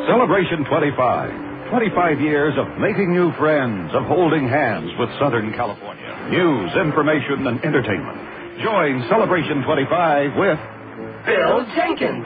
Celebration 25. 25 years of making new friends, of holding hands with Southern California. News, information, and entertainment. Join Celebration 25 with Bill Jenkins.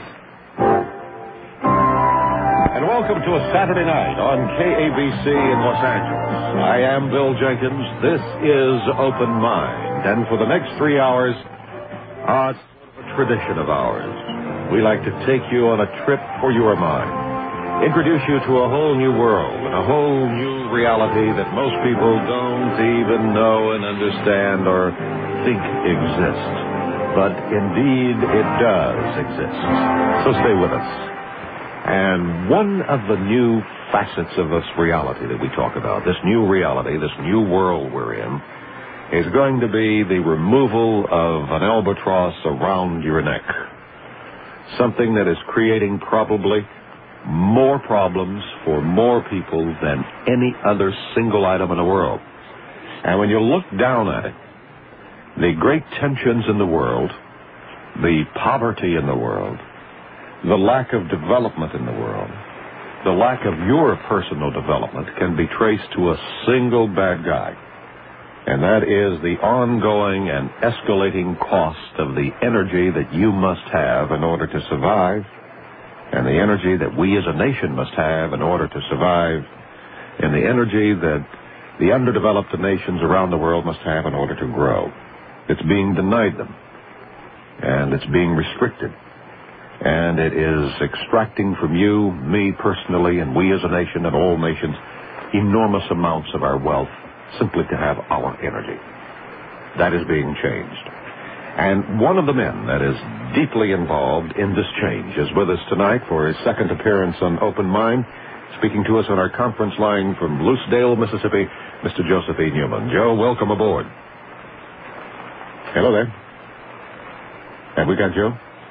And welcome to a Saturday night on KABC in Los Angeles. I am Bill Jenkins. This is Open Mind. And for the next 3 hours, it's a tradition of ours. We like to take you on a trip for your mind. Introduce you to a whole new world and a whole new reality that most people don't even know and understand or think exists. But indeed, it does exist. So stay with us. And one of the new facets of this reality that we talk about, this new reality, this new world we're in, is going to be the removal of an albatross around your neck. Something that is creating probably more problems for more people than any other single item in the world. And when you look down at it, the great tensions in the world, the poverty in the world, the lack of development in the world, the lack of your personal development can be traced to a single bad guy. And that is the ongoing and escalating cost of the energy that you must have in order to survive, and the energy that we as a nation must have in order to survive, and the energy that the underdeveloped nations around the world must have in order to grow. It's being denied them, and it's being restricted. And it is extracting from you, me personally, and we as a nation and all nations, enormous amounts of our wealth simply to have our energy. That is being changed. And one of the men that is deeply involved in this change is with us tonight for his second appearance on Open Mind, speaking to us on our conference line from Lucedale, Mississippi, Mr. Joseph E. Newman. Joe, welcome aboard. Hello there. Have we got Joe?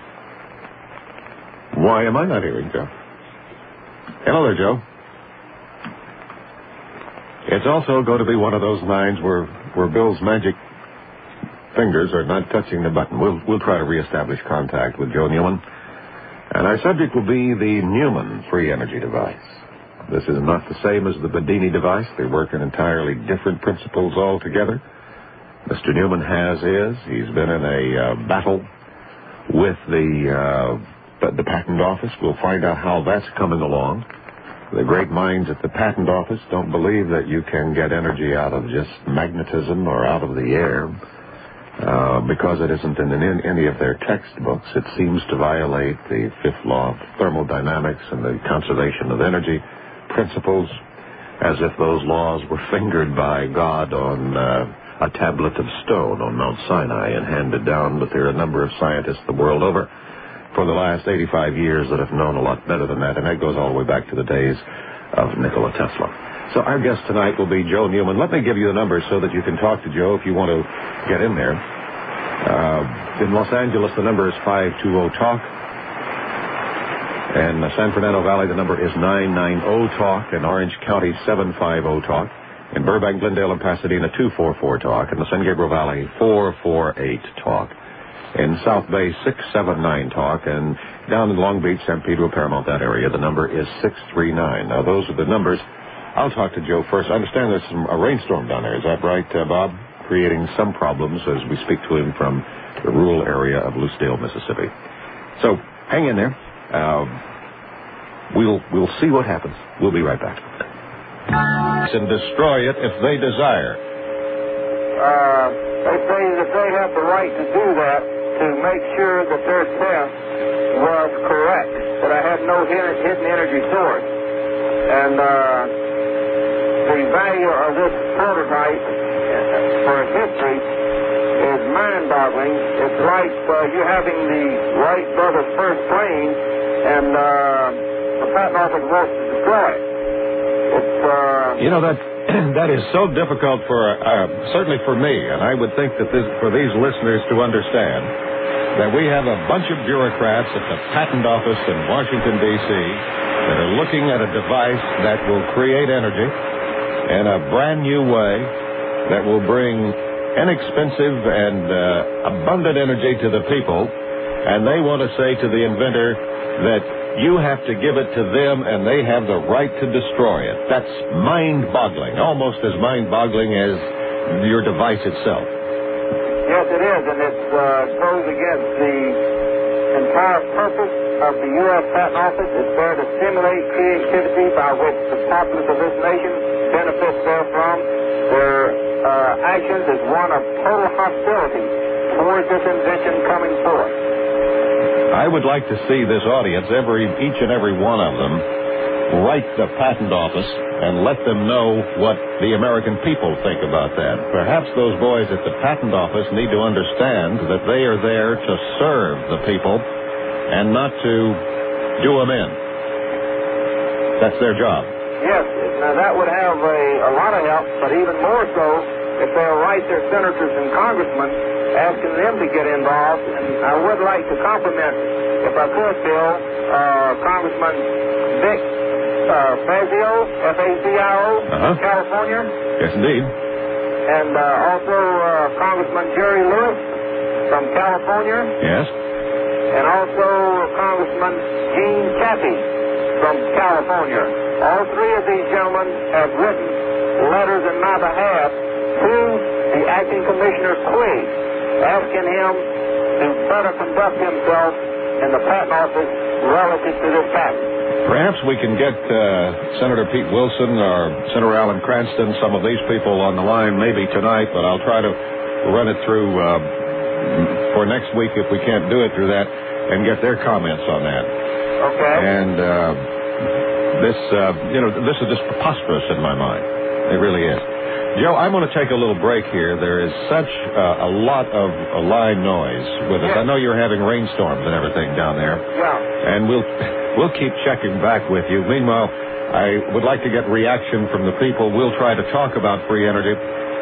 Why am I not hearing Joe? Hello there, Joe. It's also going to be one of those nights where Bill's magic fingers are not touching the button. We'll try to reestablish contact with Joe Newman. And our subject will be the Newman free energy device. This is not the same as the Bedini device. They work in entirely different principles altogether. Mr. Newman he's been in a battle with the patent office. We'll find out how that's coming along. The great minds at the patent office don't believe that you can get energy out of just magnetism or out of the air because it isn't in any of their textbooks. It seems to violate the fifth law of thermodynamics and the conservation of energy principles, as if those laws were fingered by God on a tablet of stone on Mount Sinai and handed down. But there are a number of scientists the world over for the last 85 years that have known a lot better than that, and that goes all the way back to the days of Nikola Tesla. So our guest tonight will be Joe Newman. Let me give you the numbers so that you can talk to Joe if you want to get in there. In Los Angeles, the number is 520-TALK. In San Fernando Valley, the number is 990-TALK. In Orange County, 750-TALK. In Burbank, Glendale, and Pasadena, 244-TALK. In the San Gabriel Valley, 448-TALK. In South Bay, 679-TALK, and down in Long Beach, San Pedro, Paramount, that area, the number is 639. Now, those are the numbers. I'll talk to Joe first. I understand there's a rainstorm down there. Is that right, Bob? Creating some problems as we speak to him from the rural area of Lucedale, Mississippi. So, hang in there. We'll see what happens. We'll be right back. And destroy it if they desire. They say that they have the right to do that, to make sure that their test was correct, that I had no hidden energy source. And the value of this prototype for history is mind-boggling. It's like you having the Wright brothers' first plane, and the patent office wants to destroy it. It's that is so difficult for certainly for me, and I would think that for these listeners to understand that we have a bunch of bureaucrats at the patent office in Washington, D.C. that are looking at a device that will create energy in a brand new way that will bring inexpensive and abundant energy to the people, and they want to say to the inventor, that you have to give it to them and they have the right to destroy it. That's mind-boggling, almost as mind-boggling as your device itself. Yes, it is, and it goes against the entire purpose of the U.S. Patent Office. It's there to stimulate creativity by which the populace of this nation benefits therefrom. Their actions is one of total hostility towards this invention coming forth. I would like to see this audience, each and every one of them, write the Patent Office and let them know what the American people think about that. Perhaps those boys at the Patent Office need to understand that they are there to serve the people and not to do them in. That's their job. Yes, now that would have a lot of help, but even more so if they'll write their senators and congressmen asking them to get involved. And I would like to compliment, if I could, Bill, Congressman Vic Fazio, F-A-Z-I-O, from California. Yes, indeed. And also Congressman Jerry Lewis from California. Yes. And also Congressman Gene Chaffee from California. All three of these gentlemen have written letters in my behalf to the acting commissioner Quigg, asking him to better conduct himself in the patent office relative to this patent. Perhaps we can get Senator Pete Wilson or Senator Alan Cranston, some of these people on the line maybe tonight, but I'll try to run it through for next week if we can't do it through that and get their comments on that. Okay. And this is just preposterous in my mind. It really is. Joe, I'm going to take a little break here. There is such a lot of line noise with us. Yes. I know you're having rainstorms and everything down there. Yeah. And we'll keep checking back with you. Meanwhile, I would like to get reaction from the people. We'll try to talk about free energy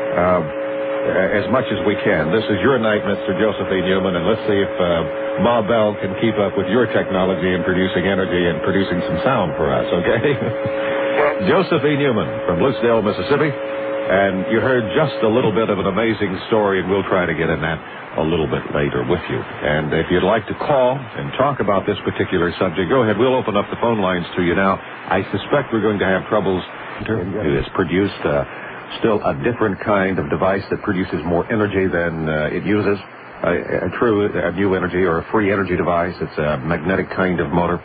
as much as we can. This is your night, Mr. Joseph E. Newman, and let's see if Ma Bell can keep up with your technology in producing energy and producing some sound for us, okay? Joseph E. Newman from Lucedale, Mississippi. And you heard just a little bit of an amazing story, and we'll try to get in that a little bit later with you. And if you'd like to call and talk about this particular subject, go ahead. We'll open up the phone lines to you now. I suspect we're going to have troubles. It has produced still a different kind of device that produces more energy than it uses. A new energy or a free energy device. It's a magnetic kind of motor.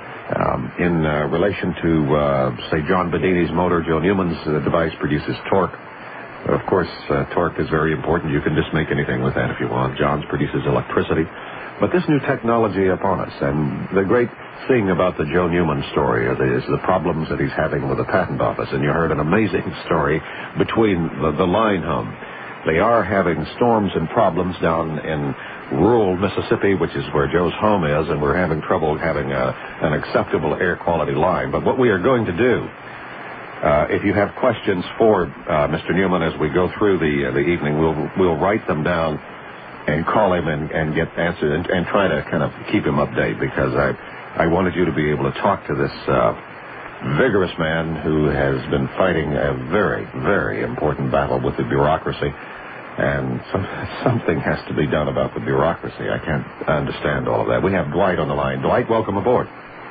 In relation to, say, John Bedini's motor, Joe Newman's device produces torque. Of course, torque is very important. You can just make anything with that if you want. John's produces electricity. But this new technology upon us, and the great thing about the Joe Newman story is the problems that he's having with the patent office. And you heard an amazing story between the line hum. They are having storms and problems down in rural Mississippi, which is where Joe's home is, and we're having trouble having an acceptable air quality line. But what we are going to do, if you have questions for Mr. Newman as we go through the evening, we'll write them down and call him and get answers and try to kind of keep him updated, because I wanted you to be able to talk to this vigorous man who has been fighting a very, very important battle with the bureaucracy. And something has to be done about the bureaucracy. I can't understand all of that. We have Dwight on the line. Dwight, welcome aboard.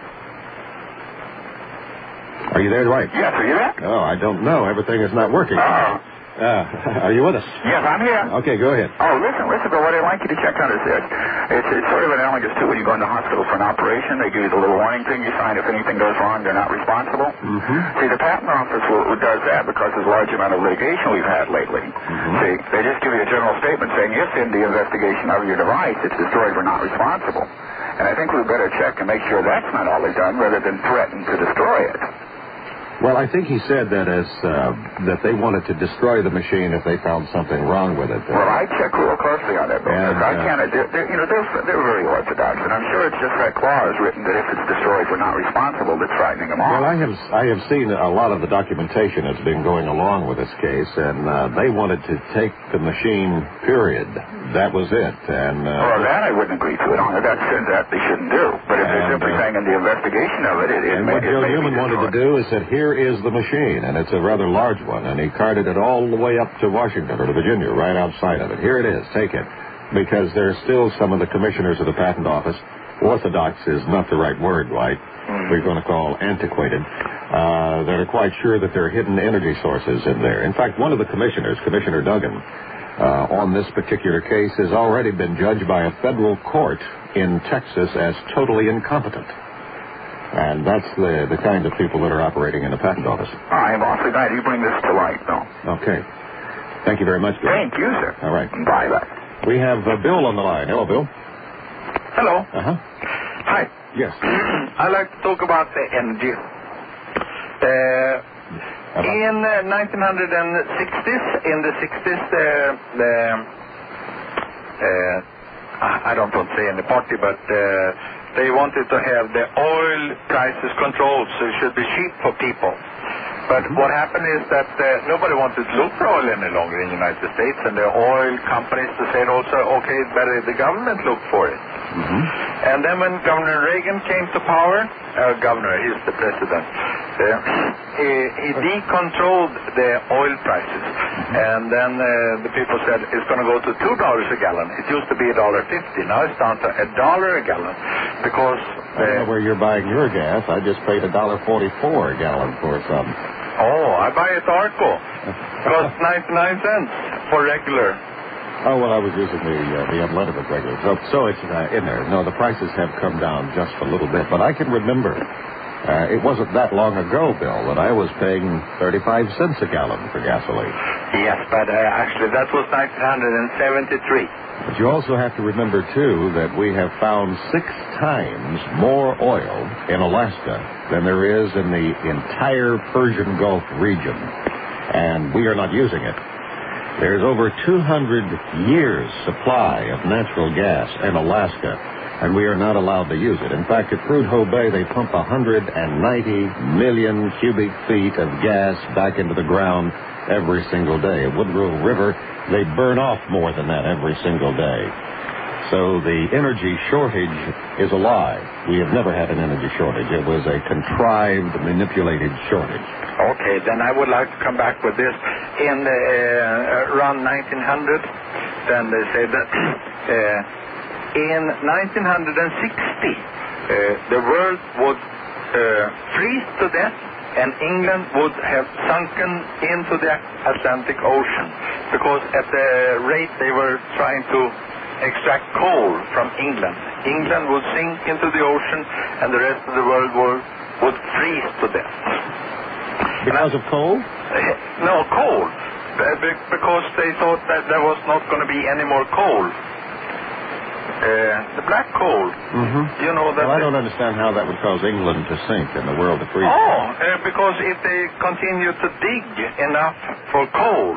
Are you there, Dwight? Yes, are you there? Oh, I don't know. Everything is not working. Are you with us? Yes, I'm here. Okay, go ahead. Oh, listen, Bill, what I'd like you to check on is this. It's sort of analogous to when you go in the hospital for an operation. They give you the little warning thing. You sign if anything goes wrong, they're not responsible. Mm-hmm. See, the patent office does that because there's a large amount of litigation we've had lately. Mm-hmm. See, they just give you a general statement saying if in the investigation of your device it's destroyed, we're not responsible. And I think we better check and make sure that's not all they've done rather than threaten to destroy it. Well, I think he said that that they wanted to destroy the machine if they found something wrong with it. Well, I check real closely on that, Bill. I can't. They're very orthodox, and I'm sure it's just that clause written that if it's destroyed, we're not responsible. That's frightening them off. Well, I have seen a lot of the documentation that's been going along with this case, and they wanted to take the machine. Period. That was it. And well, that I wouldn't agree to. That they shouldn't do. But if they're simply saying in the investigation of it, what Joe Newman wanted to do is that here is the machine, and it's a rather large one, and he carted it all the way up to Washington or to Virginia, right outside of it. Here it is. Take it. Because there's still some of the commissioners of the patent office orthodox is not the right word, White. We're going to call antiquated, that are quite sure that there are hidden energy sources in there. In fact, one of the commissioners, Commissioner Duggan, on this particular case has already been judged by a federal court in Texas as totally incompetent. And that's the kind of people that are operating in the patent office. I am awfully glad you bring this to light, Bill. Okay. Thank you very much, Bill. Thank you, sir. All right. Bye-bye. We have Bill on the line. Hello, Bill. Hello. Uh-huh. Hi. Yes. I'd like to talk about the energy. In 1960s, I don't want to say any party, but they wanted to have the oil prices controlled, so it should be cheap for people. But what happened is that nobody wanted to look for oil any longer in the United States, and the oil companies said also, okay, it's better if the government look for it. And then when Governor Reagan came to power, he's the president, he decontrolled the oil prices. And then the people said it's going to go to $2 a gallon. It used to be $1.50. Now it's down to $1 a gallon because... I don't know where you're buying your gas. I just paid $1.44 a gallon for some. Oh, I buy it Arco. Costs 99 cents for regular. Oh, well, I was using the unlimited regular. So it's in there. No, the prices have come down just a little bit. But I can remember, it wasn't that long ago, Bill, that I was paying 35 cents a gallon for gasoline. Yes, but actually that was 1973. But you also have to remember, too, that we have found 6 times more oil in Alaska than there is in the entire Persian Gulf region. And we are not using it. There's over 200 years' supply of natural gas in Alaska, and we are not allowed to use it. In fact, at Prudhoe Bay, they pump 190 million cubic feet of gas back into the ground every single day. At Woodrow River, they burn off more than that every single day. So the energy shortage is a lie. We have never had an energy shortage. It was a contrived, manipulated shortage. Okay, then I would like to come back with this. In around 1900, then they said that in 1960, the world would freeze to death, and England would have sunken into the Atlantic Ocean, because at the rate they were trying to extract coal from England, England would sink into the ocean, and the rest of the world would freeze to death. Because of coal? No, coal. Because they thought that there was not going to be any more coal. The black coal. You know that. Well, I don't understand how that would cause England to sink and the world to freeze. Oh, because if they continue to dig enough for coal,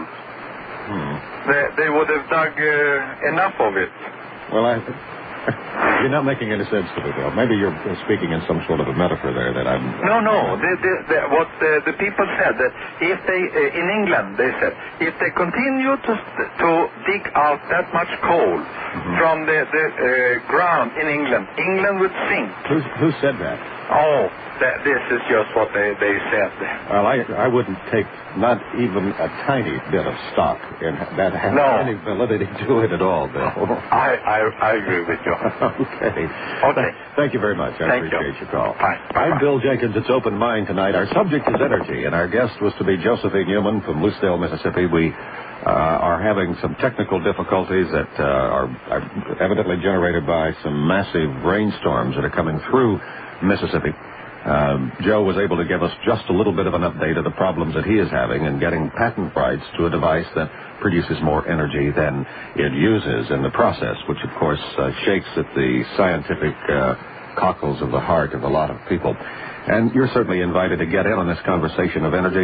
they would have dug enough of it. Well, you're not making any sense to me, Bill. Maybe you're speaking in some sort of a metaphor there that I'm... No. What the people said, that if they, in England, they said, if they continue to dig out that much coal from the ground in England, England would sink. Who said that? Oh, this is just what they said. Well, I wouldn't take not even a tiny bit of stock in that has any validity to it at all, Bill. I agree with you. Okay. Thank you very much. I appreciate your call. Bye. I'm Bill Jenkins. It's Open Mind tonight. Our subject is energy, and our guest was to be Josephine Newman from Lucedale, Mississippi. We are having some technical difficulties that are evidently generated by some massive rainstorms that are coming through Mississippi. Joe was able to give us just a little bit of an update of the problems that he is having in getting patent rights to a device that produces more energy than it uses in the process, which of course shakes at the scientific cockles of the heart of a lot of people. And you're certainly invited to get in on this conversation of energy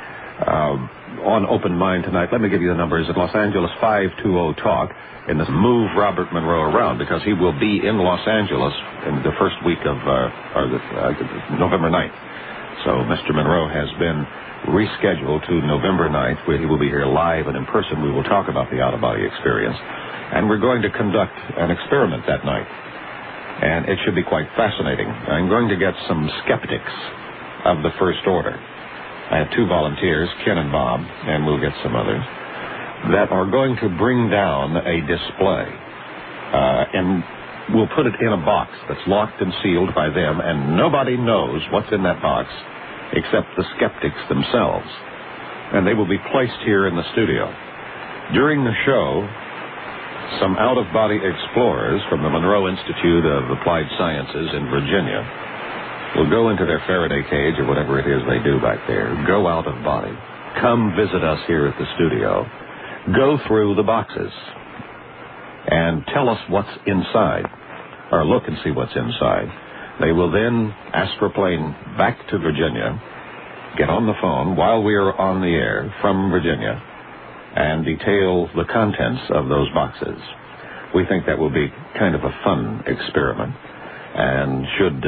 on Open Mind tonight. Let me give you the numbers. In Los Angeles, 520-TALK. In this Move Robert Monroe Around, because he will be in Los Angeles in the first week of November 9th. So Mr. Monroe has been rescheduled to November 9th, where he will be here live and in person. We will talk about the out-of-body experience. And we're going to conduct an experiment that night. And it should be quite fascinating. I'm going to get some skeptics of the first order. I have 2 volunteers, Ken and Bob, and we'll get some others, that are going to bring down a display. And we'll put it in a box that's locked and sealed by them, and nobody knows what's in that box except the skeptics themselves. And they will be placed here in the studio. During the show, some out-of-body explorers from the Monroe Institute of Applied Sciences in Virginia will go into their Faraday cage or whatever it is they do back there, go out of body, come visit us here at the studio, go through the boxes, and tell us what's inside, or look and see what's inside. They will then astroplane back to Virginia, get on the phone while we are on the air from Virginia, and detail the contents of those boxes. We think that will be kind of a fun experiment, and should,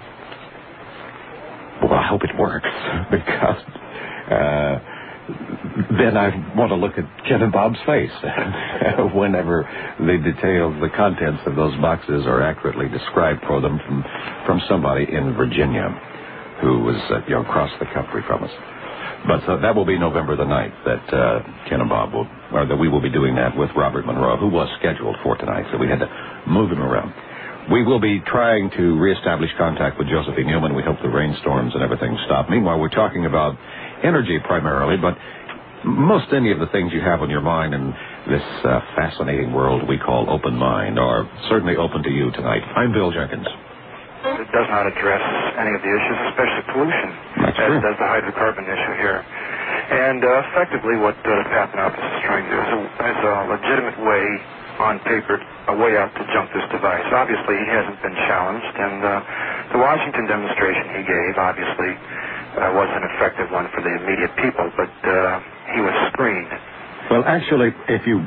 well, I hope it works, because then I want to look at Ken and Bob's face whenever the details, the contents of those boxes are accurately described for them from somebody in Virginia who was across the country from us. But that will be November the 9th that Ken and Bob will, or that we will be doing that with Robert Monroe, who was scheduled for tonight, so we had to move him around. We will be trying to reestablish contact with Josephine Newman. We hope the rainstorms and everything stop. Meanwhile, we're talking about energy primarily, but most any of the things you have on your mind in this fascinating world we call Open Mind are certainly open to you tonight. I'm Bill Jenkins. It does not address any of the issues, especially pollution, as does the hydrocarbon issue here. And effectively what the Patent Office is trying to do is a legitimate way on paper, a way out to junk this device. Obviously, he hasn't been challenged, and the Washington demonstration he gave, obviously, was an effective one for the immediate people, but he was screened. Well, actually, if you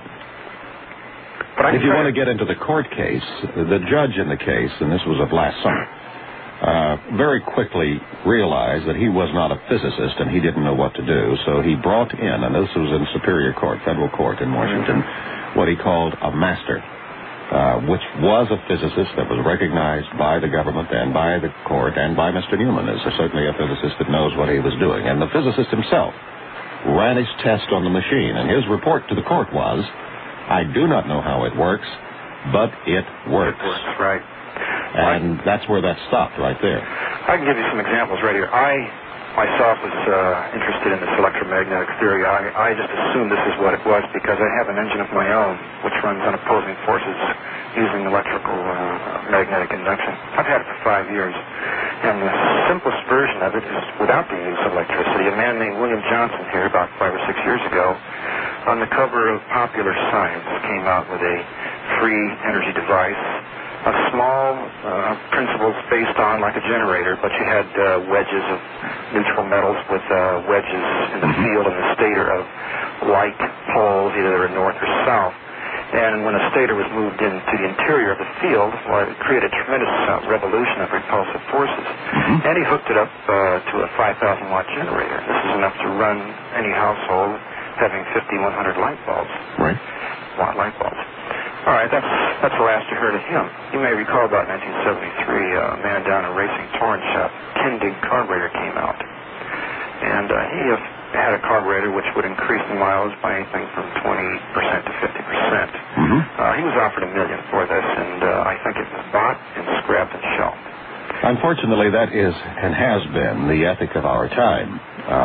want to get into the court case, the judge in the case, and this was of last summer, very quickly realized that he was not a physicist and he didn't know what to do, so he brought in, and this was in Superior Court, federal court in Washington, what he called a master, which was a physicist that was recognized by the government and by the court and by Mr. Newman as certainly a physicist that knows what he was doing. And the physicist himself ran his test on the machine, and his report to the court was, I do not know how it works, but it works. It works, right. And that's where that stopped, right there. I can give you some examples right here. I myself was interested in this electromagnetic theory. I just assumed this is what it was because I have an engine of my own which runs on opposing forces using electrical magnetic induction. I've had it for 5 years. And the simplest version of it is without the use of electricity. A man named William Johnson here about 5 or 6 years ago on the cover of Popular Science came out with a free energy device, a small principles based on like a generator, but you had wedges of neutral metals with wedges in the field and the stator of like poles, either north or south. And when a stator was moved into the interior of the field, well, it created a tremendous revolution of repulsive forces. And he hooked it up to a 5,000-watt generator. This is enough to run any household having 5,100 light bulbs. Right. Watt light bulbs. All right, that's the last you heard of him. You may recall about 1973, a man down in a racing touring shop, Kindig carburetor came out. And he had a carburetor which would increase the mileage by anything from 20% to 50%. He was offered $1 million for this, and I think it was bought and scrapped and shelved. Unfortunately, that is and has been the ethic of our time.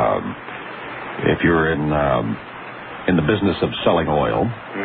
If you're in the business of selling oil,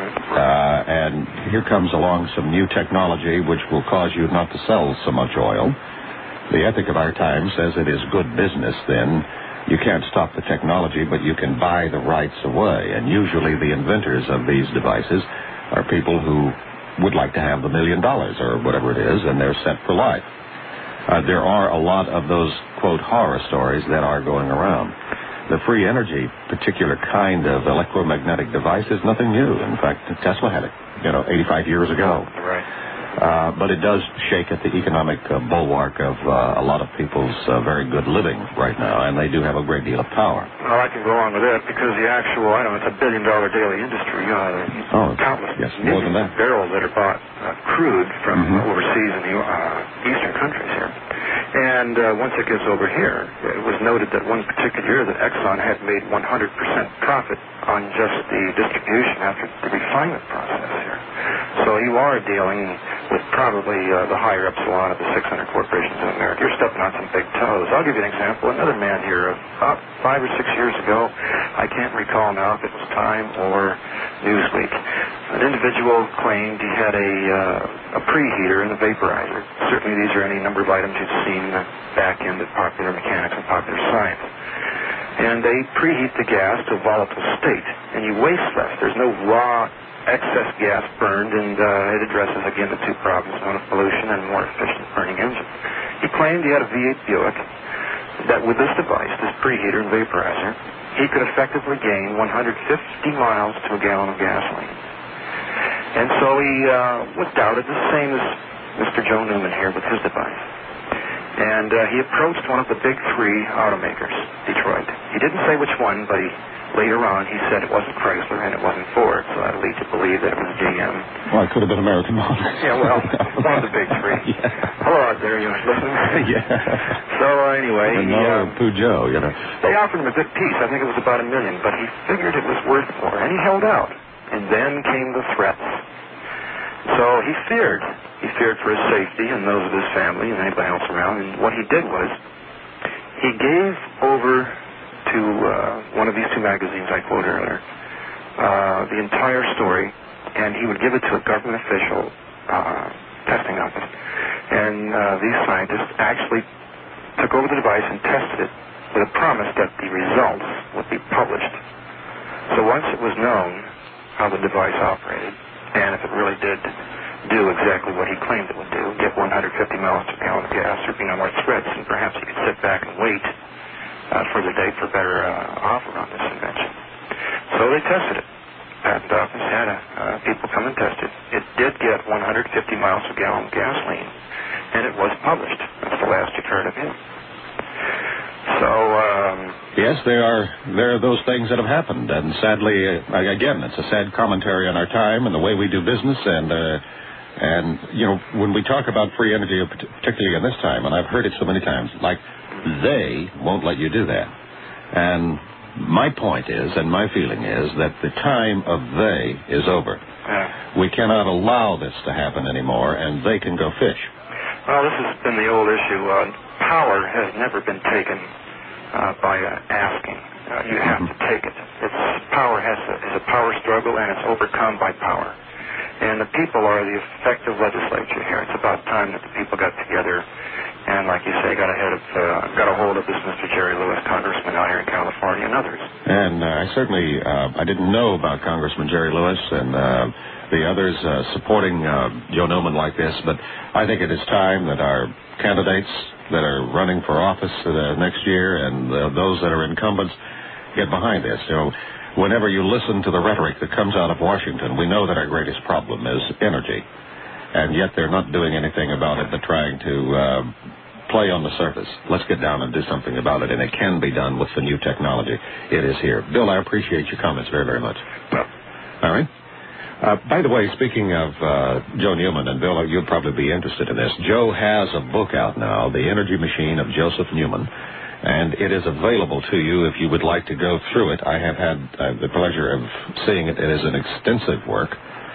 and here comes along some new technology which will cause you not to sell so much oil, the ethic of our time says it is good business. Then you can't stop the technology, but you can buy the rights away. And usually the inventors of these devices are people who would like to have the $1 million or whatever it is, and they're set for life. There are a lot of those, quote, horror stories that are going around. The free energy, particular kind of electromagnetic device is nothing new. In fact, Tesla had it, 85 years ago. Right. But it does shake at the economic bulwark of a lot of people's very good living right now, and they do have a great deal of power. Well, I can go on with that because the actual, it's $1 billion daily industry. Countless more than that. Barrels that are bought crude from overseas in the eastern countries here. And once it gets over here, it was noted that one particular year that Exxon had made 100% profit on just the distribution after the refinement process here. So you are dealing with probably the higher epsilon of the 600 corporations in America. You're stepping on some big toes. I'll give you an example. Another man here, about 5 or 6 years ago, I can't recall now if it was Time or Newsweek, an individual claimed he had a preheater and a vaporizer. Certainly these are any number of items you've seen back in the Popular Mechanics and Popular Science. And they preheat the gas to a volatile state, and you waste less. There's no raw excess gas burned, and it addresses, again, the two problems, one of pollution and more efficient burning engine. He claimed he had a V8 Buick, that with this device, this preheater and vaporizer, he could effectively gain 150 miles to a gallon of gasoline. And so he was doubted, the same as Mr. Joe Newman here with his device. And he approached one of the big three automakers, Detroit. He didn't say which one, but later on he said it wasn't Chrysler and it wasn't Ford, so that leads to believe that it was GM. Well, it could have been American Motors. Yeah, well, one of the big three. Yeah. Hello out there, you listening? Yeah. So anyway, Peugeot, you know. They offered him a good piece. I think it was about $1 million, but he figured it was worth more, and he held out. And then came the threats. So he feared. He feared for his safety and those of his family and anybody else around. And what he did was he gave over to one of these two magazines I quoted earlier the entire story, and he would give it to a government official testing of it. And these scientists actually took over the device and tested it with a promise that the results would be published. So once it was known how the device operated, and if it really did do exactly what he claimed it would do, get 150 miles per gallon of gas, there'd be no more threats, and perhaps he could sit back and wait for the day for a better offer on this invention. So they tested it. Patent office had people come and test it. It did get 150 miles per gallon of gasoline, and it was published. That's the last you've heard of him. So, yes, there are those things that have happened, and sadly, again, it's a sad commentary on our time and the way we do business, and you know, when we talk about free energy, particularly in this time, and I've heard it so many times, like, they won't let you do that. And my point is, and my feeling is, that the time of they is over. We cannot allow this to happen anymore, and they can go fish. Well, this has been the old issue. Power has never been taken by asking. You have to take it. Power is a power struggle, and it's overcome by power. And the people are the effective legislature here. It's about time that the people got together and, like you say, got a hold of this Mr. Jerry Lewis, congressman out here in California, and others. And I certainly I didn't know about Congressman Jerry Lewis and the others supporting Joe Newman like this, but I think it is time that our candidates that are running for office next year and those that are incumbents get behind this. You know, whenever you listen to the rhetoric that comes out of Washington, we know that our greatest problem is energy, and yet they're not doing anything about it but trying to play on the surface. Let's get down and do something about it, and it can be done with the new technology. It is here. Bill, I appreciate your comments very, very much. All right. By the way, speaking of Joe Newman, and Bill, you'd probably be interested in this. Joe has a book out now, The Energy Machine of Joseph Newman, and it is available to you if you would like to go through it. I have had the pleasure of seeing it. It is an extensive work.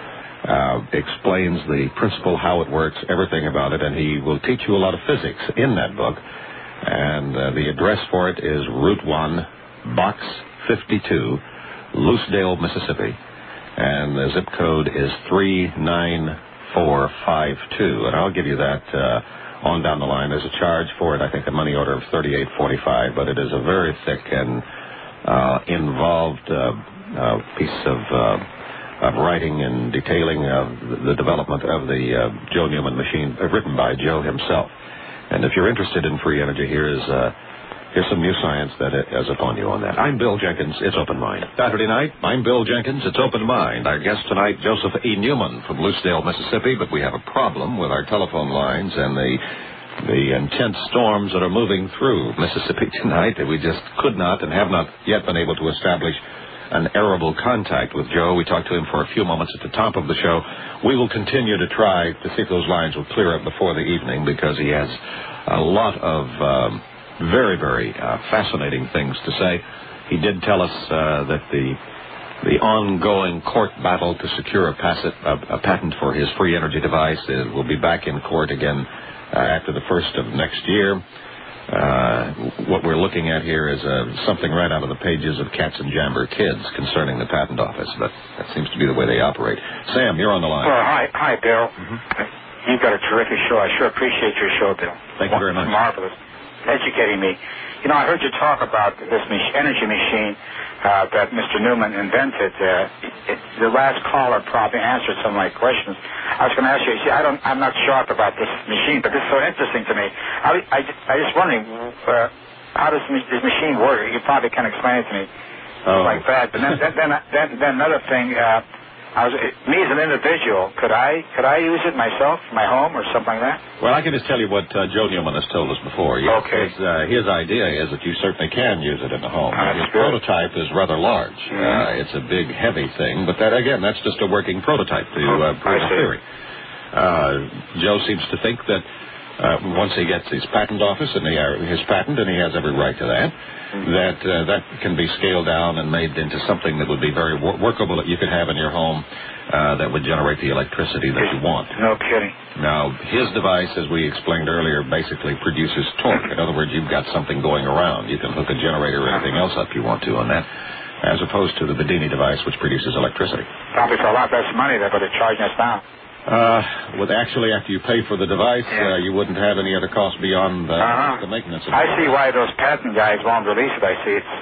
Explains the principle, how it works, everything about it, and he will teach you a lot of physics in that book. And the address for it is Route 1, Box 52, Lucedale, Mississippi. And the zip code is 39452. And I'll give you that on down the line. There's a charge for it, I think a money order of $38.45, but it is a very thick and involved piece of writing and detailing of the development of the Joe Newman machine, written by Joe himself. And if you're interested in free energy, here's some new science that is upon you on that. I'm Bill Jenkins. It's Open Mind. Saturday night, I'm Bill Jenkins. It's Open Mind. Our guest tonight, Joseph E. Newman from Lucedale, Mississippi, but we have a problem with our telephone lines and the intense storms that are moving through Mississippi tonight that we just could not and have not yet been able to establish an arable contact with Joe. We talked to him for a few moments at the top of the show. We will continue to try to see if those lines will clear up before the evening, because he has a lot of very, very fascinating things to say. He did tell us that the the ongoing court battle to secure a patent for his free energy device. Will be back in court again after the 1st of next year. What we're looking at here is something right out of the pages of Cats and Jammer Kids concerning the patent office, but that seems to be the way they operate. Sam, you're on the line. Well, hi, Bill. You've got a terrific show. I sure appreciate your show, Bill. Thank you very much. Marvelous. Educating me. You know, I heard you talk about this energy machine that Mr. Newman invented. The last caller probably answered some of my questions. I was going to ask you, I'm not sharp about this machine, but this is so interesting to me. I just wondering, how does this machine work? You probably can explain it to me like that. But then another thing, me as an individual, could I use it myself, my home, or something like that? Well, I can just tell you what Joe Newman has told us before. Yes, okay. His idea is that you certainly can use it in the home. His prototype is rather large. It's a big, heavy thing, but that's just a working prototype to prove the theory. Joe seems to think that once he gets his patent office and his patent, and he has every right to that, that can be scaled down and made into something that would be very workable that you could have in your home that would generate the electricity that you want. No kidding. Now, his device, as we explained earlier, basically produces torque. In other words, you've got something going around. You can hook a generator or anything else up you want to on that, as opposed to the Bedini device, which produces electricity. Probably for a lot less money than what they're charging us now. Actually, after you pay for the device, you wouldn't have any other cost beyond the maintenance of it. I see why those patent guys won't release it. I see it's.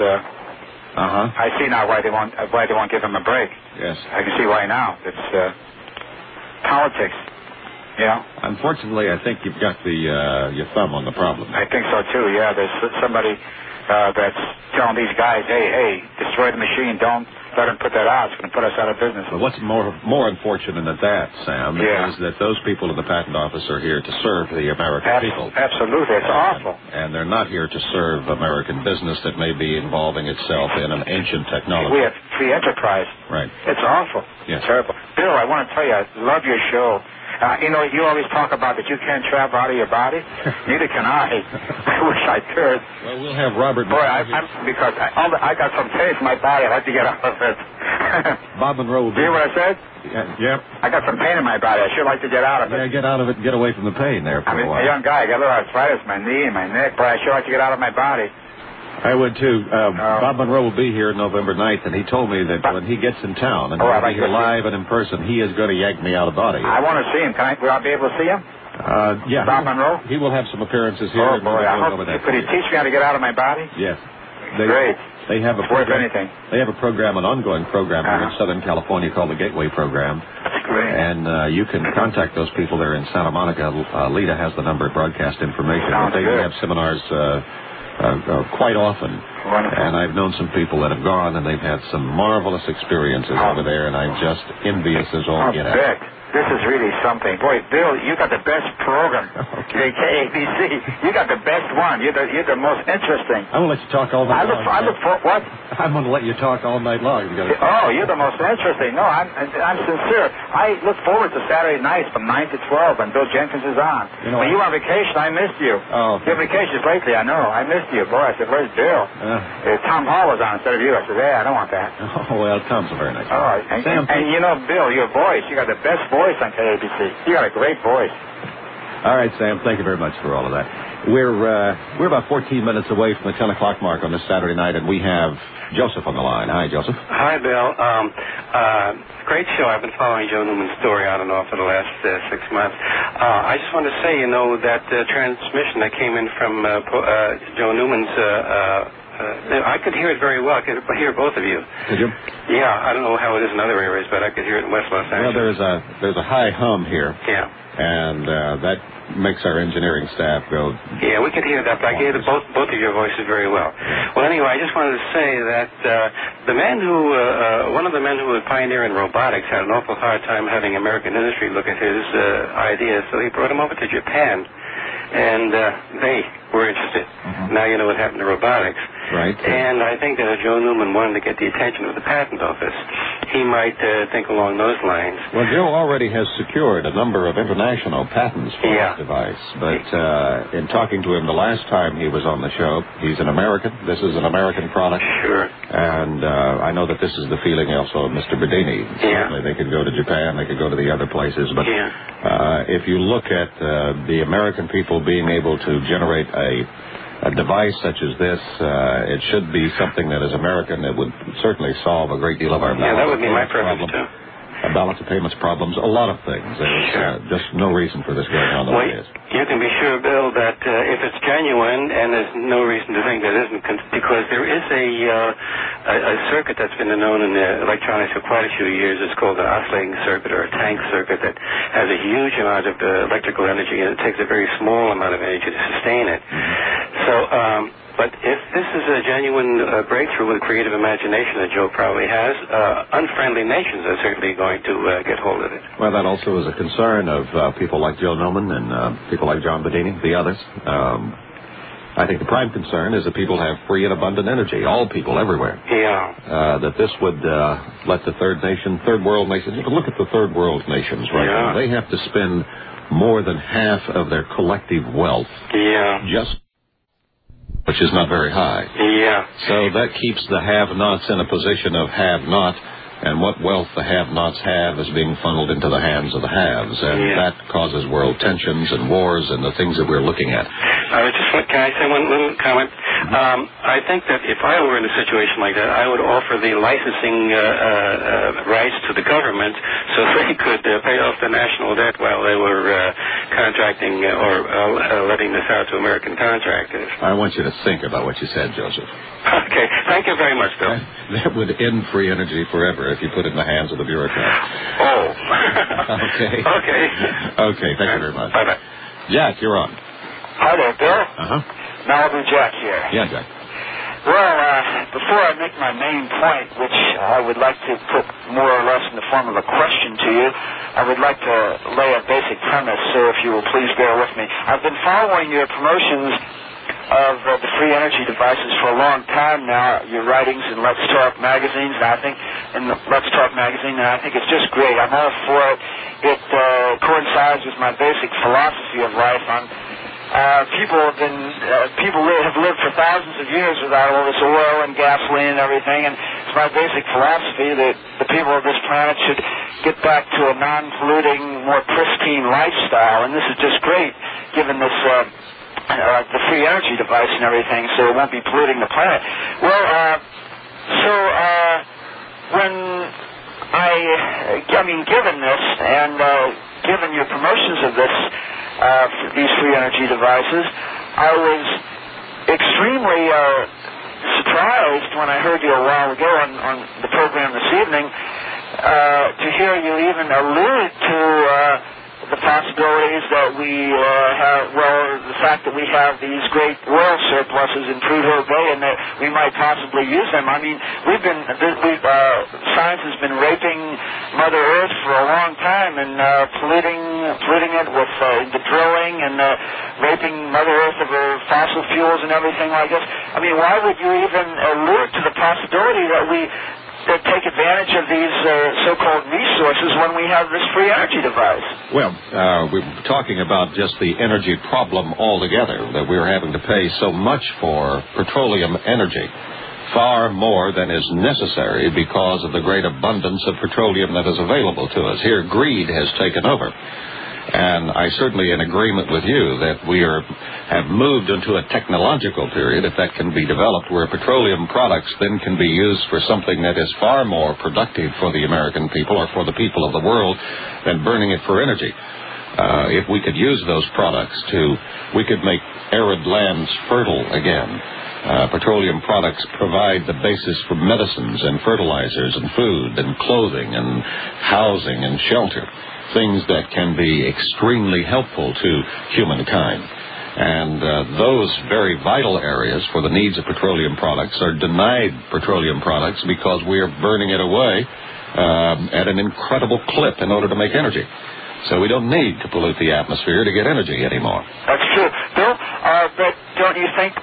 I see now why they won't give them a break. Yes. I can see why now. It's politics. Yeah. Unfortunately, I think you've got your thumb on the problem. I think so too. Yeah. There's somebody that's telling these guys, hey, destroy the machine. Don't let them put that out. It's going to put us out of business. But what's more unfortunate than that, Sam, is that those people in the patent office are here to serve the American people. Absolutely. It's awful. And they're not here to serve American business that may be involving itself in an ancient technology. We have free enterprise. Right. It's awful. Yes. It's terrible. Bill, I want to tell you, I love your show. You always talk about that you can't travel out of your body. Neither can I. I wish I could. Well, we'll have Robert. Boy, because I got some pain in my body. I'd like to get out of it. Bob Monroe will be. You hear what I said? Yep. I got some pain in my body. I sure like to get out of it. Yeah, get out of it and get away from the pain there for a while. I'm a young guy. I got a little arthritis in my knee and my neck, but I sure like to get out of my body. I would, too. Bob Monroe will be here November 9th, and he told me that when he gets in town and he'll be here live and in person, he is going to yank me out of body. I want to see him. Will I be able to see him? Yeah. Bob Monroe? He will have some appearances here. Oh, boy. Could he teach me how to get out of my body? Yes. Great. They have a program. Anything. They have a program, an ongoing program here in Southern California called the Gateway Program. That's great. And you can contact those people there in Santa Monica. Lita has the number of broadcast information. They have seminars quite often. Wonderful. And I've known some people that have gone, and they've had some marvelous experiences over there, and I'm just envious as all get out. This is really something. Boy, Bill, you got the best program. Okay. KABC. You got the best one. You're the most interesting. I'm going to let you talk all night long. I look for what? I'm going to let you talk all night long. You're the most interesting. No, I'm sincere. I look forward to Saturday nights from 9 to 12 when Bill Jenkins is on. When you were on vacation, I missed you. Oh. Your vacations lately, I know. I missed you. Boy, I said, where's Bill? Tom Hall was on instead of you. I said, I don't want that. Oh, well, Tom's a very nice guy. And you know, Bill, your voice, you got the best voice on KABC. You got a great voice. All right, Sam, thank you very much for all of that. We're about 14 minutes away from the 10 o'clock mark on this Saturday night, and we have Joseph on the line. Hi, Joseph. Hi, Bill. Great show. I've been following Joe Newman's story on and off for the last 6 months. I just wanted to say, that transmission that came in from Joe Newman's I could hear it very well. I could hear both of you. Did you? Yeah, I don't know how it is in other areas, but I could hear it in West Los Angeles. Well, there's a high hum here. Yeah. And that makes our engineering staff go. Yeah, we could hear that. But I could hear both of your voices very well. Well, anyway, I just wanted to say that one of the men who was pioneering robotics had an awful hard time having American industry look at his ideas, so he brought him over to Japan. And they were interested. Now you know what happened to robotics. Right. And I think that Joe Newman wanted to get the attention of the patent office. he might think along those lines. Well, Joe already has secured a number of international patents for Yeah. this device, but in talking to him the last time he was on the show, he's an American. This is an American product. Sure. And I know that this is the feeling also of Mr. Bedini. Yeah. Certainly they could go to Japan, they could go to the other places, but if you look at the American people being able to generate a device such as this, it should be something that is American. It would certainly solve a great deal of our balance. Yeah, that would be my problem. preference, too. Balance of payments problems, a lot of things. There's just no reason for this going on the way it is. You can be sure, Bill, that if it's genuine, and there's no reason to think that isn't, because there is a circuit that's been known in electronics for quite a few years. It's called an oscillating circuit or a tank circuit that has a huge amount of electrical energy, and it takes a very small amount of energy to sustain it. So, but if this is a genuine breakthrough with creative imagination that Joe probably has, unfriendly nations are certainly going to get hold of it. Well, that also is a concern of people like Joe Newman and people like John Bedini, the others. I think the prime concern is that people have free and abundant energy, all people everywhere. Yeah. That this would let the third world nations, you can look at the third world nations right now. They have to spend more than half of their collective wealth which is not very high. Yeah. So that keeps the have-nots in a position of have-not, and what wealth the have-nots have is being funneled into the hands of the haves, and that causes world tensions and wars and the things that we're looking at. Can I say one little comment? I think that if I were in a situation like that, I would offer the licensing rights to the government so they could pay off the national debt while they were contracting or letting this out to American contractors. I want you to think about what you said, Joseph. Okay. Thank you very much, Bill. That would end free energy forever if you put it in the hands of the bureaucrats. Oh. Okay. Okay. Okay, thank you very much. Bye-bye. Jack, you're on. Hi there, Bill. Uh-huh. Malibu Jack here. Yeah, Jack. Well, before I make my main point, which I would like to put more or less in the form of a question to you, I would like to lay a basic premise, so if you will please bear with me. I've been following your promotions of the free energy devices for a long time now, your writings in Let's Talk magazines, and I think it's just great. I'm all for it. It coincides with my basic philosophy of life. People have lived for thousands of years without all this oil and gasoline and everything, and it's my basic philosophy that the people of this planet should get back to a non-polluting, more pristine lifestyle, and this is just great, given this the free energy device and everything, so it won't be polluting the planet. Well, given this, and given your promotions of this, these free energy devices, I was extremely surprised when I heard you a while ago on the program this evening to hear you even allude to the possibilities that we the fact that we have these great oil surpluses in Prudhoe Bay and that we might possibly use them. I mean, science has been raping Mother Earth for a long time and polluting it with the drilling and raping Mother Earth of her fossil fuels and everything like this. I mean, why would you even allude to the possibility that we take advantage of these so-called resources when we have this free energy device? Well, we're talking about just the energy problem altogether, that we're having to pay so much for petroleum energy, far more than is necessary because of the great abundance of petroleum that is available to us. Here, greed has taken over. And I certainly in agreement with you that we have moved into a technological period, if that can be developed, where petroleum products then can be used for something that is far more productive for the American people or for the people of the world than burning it for energy. If we could use those products we could make arid lands fertile again. Petroleum products provide the basis for medicines and fertilizers and food and clothing and housing and shelter. Things that can be extremely helpful to humankind. And those very vital areas for the needs of petroleum products are denied petroleum products because we are burning it away at an incredible clip in order to make energy. So we don't need to pollute the atmosphere to get energy anymore. That's true. Bill, but don't you think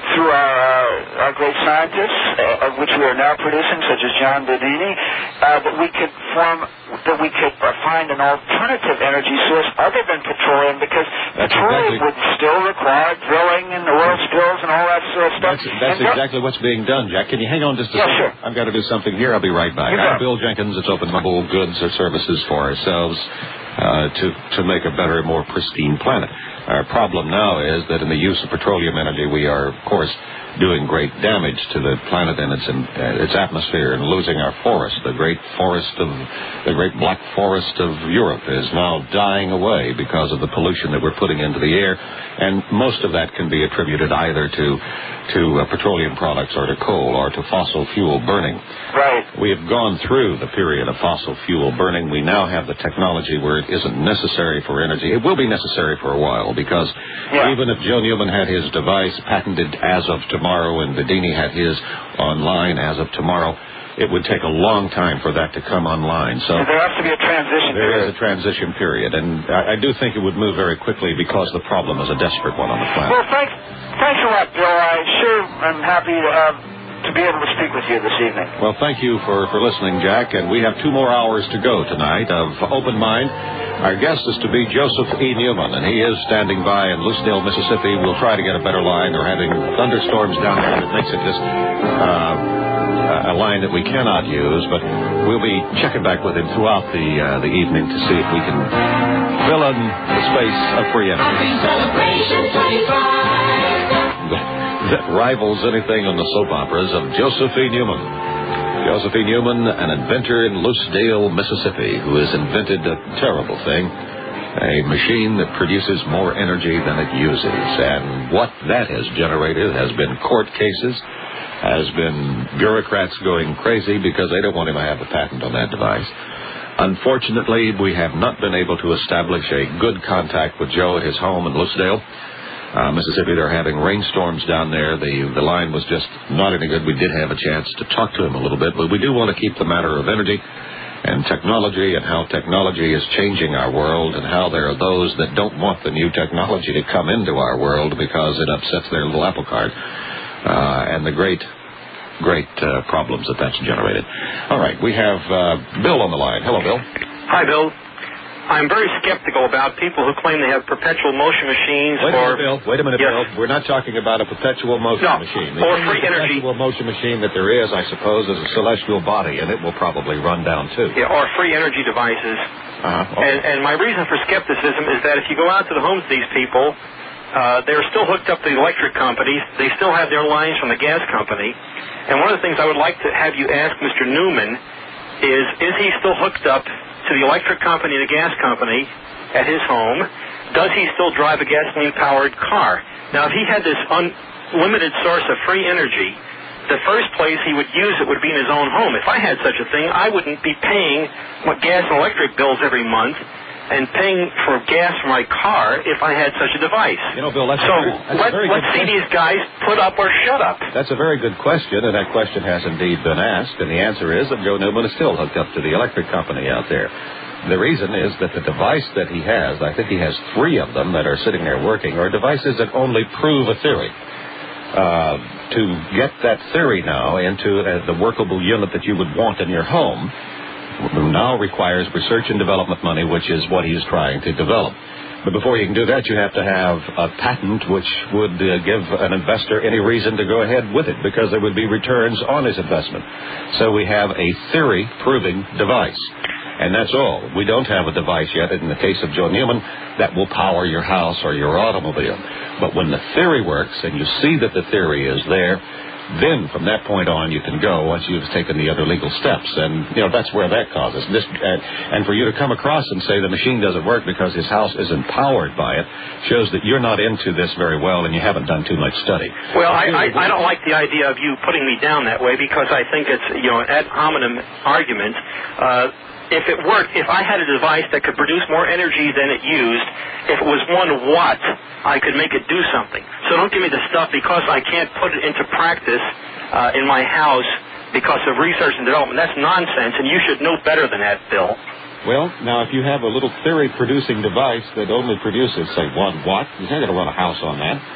through our great scientists, of which we are now producing, such as John Bedini, that we could find an alternative energy source other than petroleum, because petroleum would still require drilling and oil spills and all that sort of stuff. That's exactly what's being done, Jack. Can you hang on just a second? Sure. I've got to do something here. I'll be right back. I'm Bill Jenkins. It's Open Mobile Goods or Services for ourselves to make a better, more pristine planet. Our problem now is that in the use of petroleum energy, we are, of course, doing great damage to the planet and its atmosphere, and losing our forest. The great black forest of Europe is now dying away because of the pollution that we're putting into the air, and most of that can be attributed either to petroleum products or to coal or to fossil fuel burning. Right. We have gone through the period of fossil fuel burning. We now have the technology where it isn't necessary for energy. It will be necessary for a while, because even if Joe Newman had his device patented as of tomorrow and Bedini had his online as of tomorrow, it would take a long time for that to come online. So there has to be a transition period. There is a transition period, and I do think it would move very quickly because the problem is a desperate one on the planet. Well, thanks a lot, Bill. I sure am happy to be able to speak with you this evening. Well, thank you for listening, Jack, and we have 2 more hours to go tonight of Open Mind. Our guest is to be Joseph E. Newman, and he is standing by in Lucedale, Mississippi. We'll try to get a better line. They're having thunderstorms down there that makes it just a line that we cannot use, but we'll be checking back with him throughout the evening to see if we can fill in the space of free energy. Celebration 25. That rivals anything on the soap operas of Joseph E. Newman. Joseph E. Newman, an inventor in Lucedale, Mississippi, who has invented a terrible thing, a machine that produces more energy than it uses. And what that has generated has been court cases, has been bureaucrats going crazy because they don't want him to have a patent on that device. Unfortunately, we have not been able to establish a good contact with Joe at his home in Lucedale, Mississippi. They're having rainstorms down there. The line was just not any good. We did have a chance to talk to him a little bit, but we do want to keep the matter of energy and technology and how technology is changing our world, and how there are those that don't want the new technology to come into our world because it upsets their little apple cart, and the great problems that's generated. All right, we have Bill on the line. Hello, Bill. Hi, Bill. I'm very skeptical about people who claim they have perpetual motion machines. Wait a minute, Bill. We're not talking about a perpetual motion machine. Or free energy. The perpetual motion machine that there is, I suppose, is a celestial body, and it will probably run down, too. Yeah, or free energy devices. Okay. And my reason for skepticism is that if you go out to the homes of these people, they're still hooked up to the electric companies. They still have their lines from the gas company. And one of the things I would like to have you ask Mr. Newman is he still hooked up to the electric company and the gas company at his home? Does he still drive a gasoline-powered car? Now, if he had this unlimited source of free energy, the first place he would use it would be in his own home. If I had such a thing, I wouldn't be paying gas and electric bills every month and paying for gas for my car if I had such a device. You know, Bill, let's see these guys put up or shut up. That's a very good question, and that question has indeed been asked, and the answer is that Joe Newman is still hooked up to the electric company out there. The reason is that the device that he has, I think he has 3 of them that are sitting there working, are devices that only prove a theory. To get that theory now into the workable unit that you would want in your home now requires research and development money, which is what he's trying to develop. But before you can do that, you have to have a patent which would give an investor any reason to go ahead with it, because there would be returns on his investment. So we have a theory-proving device. And that's all. We don't have a device yet, in the case of Joe Newman, that will power your house or your automobile. But when the theory works and you see that the theory is there, then from that point on you can go once you've taken the other legal steps. And, that's where that causes. And for you to come across and say the machine doesn't work because his house isn't powered by it shows that you're not into this very well and you haven't done too much study. Well, I don't like the idea of you putting me down that way, because I think it's, an ad hominem argument. If it worked, if I had a device that could produce more energy than it used, if it was 1 watt, I could make it do something. So don't give me the stuff because I can't put it into practice in my house because of research and development. That's nonsense, and you should know better than that, Bill. Well, now, if you have a little theory-producing device that only produces, say, 1 watt, you're not going to run a house on that.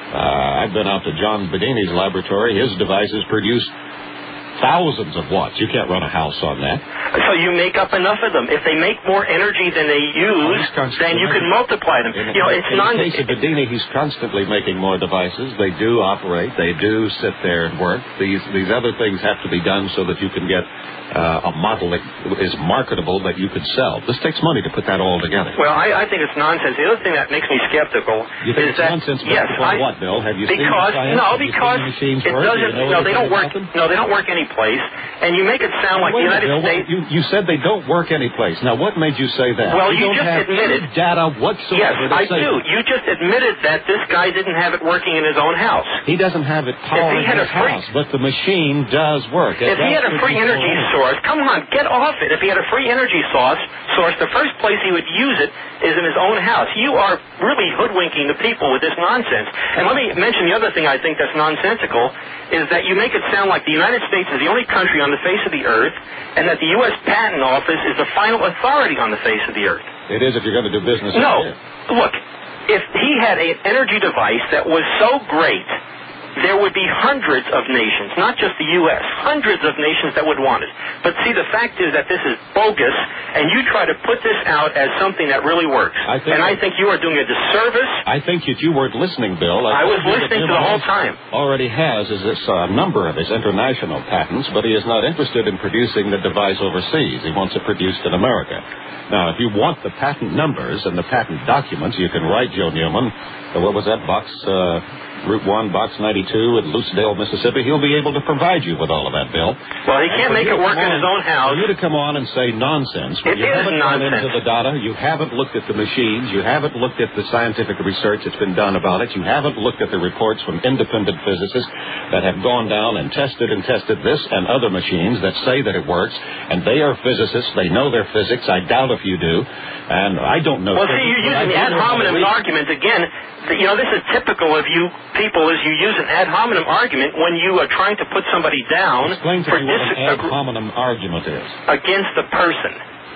I've been out to John Bedini's laboratory. His devices produce thousands of watts. You can't run a house on that. So you make up enough of them. If they make more energy than they use, then you can multiply them. In the case of Bedini, he's constantly making more devices. They do operate. They do sit there and work. These other things have to be done so that you can get a model that is marketable that you could sell. This takes money to put that all together. Well, I think it's nonsense. The other thing that makes me skeptical you think is it's that nonsense. Yes, what, Bill? Have you seen the science? No, because the machines it work? doesn't. No, they don't work. No, they don't work any place. And you make it sound like the United States. You said they don't work any place. Now, what made you say that? Well, you just don't have admitted any data whatsoever. Yes, I do. You just admitted that this guy didn't have it working in his own house. He doesn't have it powering his house, but the machine does work. If he had a free energy source, come on, get off it. If he had a free energy source, the first place he would use it is in his own house. You are really hoodwinking the people with this nonsense. And let me mention the other thing I think that's nonsensical is that you make it sound like the United States is the only country on the face of the earth and that the U.S. Patent Office is the final authority on the face of the earth. It is if you're going to do business. No. Look, if he had an energy device that was so great, there would be hundreds of nations, not just the U.S., hundreds of nations that would want it. But see, the fact is that this is bogus, and you try to put this out as something that really works. I think you are doing a disservice. I think that you weren't listening, Bill. I was listening to the whole time. Already has a number of his international patents, but he is not interested in producing the device overseas. He wants it produced in America. Now, if you want the patent numbers and the patent documents, you can write Joe Newman. What was that box? Route 1, Box 92 in Lucedale, Mississippi. He'll be able to provide you with all of that, Bill. Well, he can't make it work in his own house. For you to come on and say nonsense. It you is haven't nonsense. gone into the data. You haven't looked at the machines. You haven't looked at the scientific research that's been done about it. You haven't looked at the reports from independent physicists that have gone down and tested this and other machines that say that it works. And they are physicists. They know their physics. I doubt if you do. And I don't know. Well, see, you're using the ad hominem argument again. You know, this is typical of you people is you use an ad hominem argument when you are trying to put somebody down. Explain to me what an ad hominem argument is. Against the person.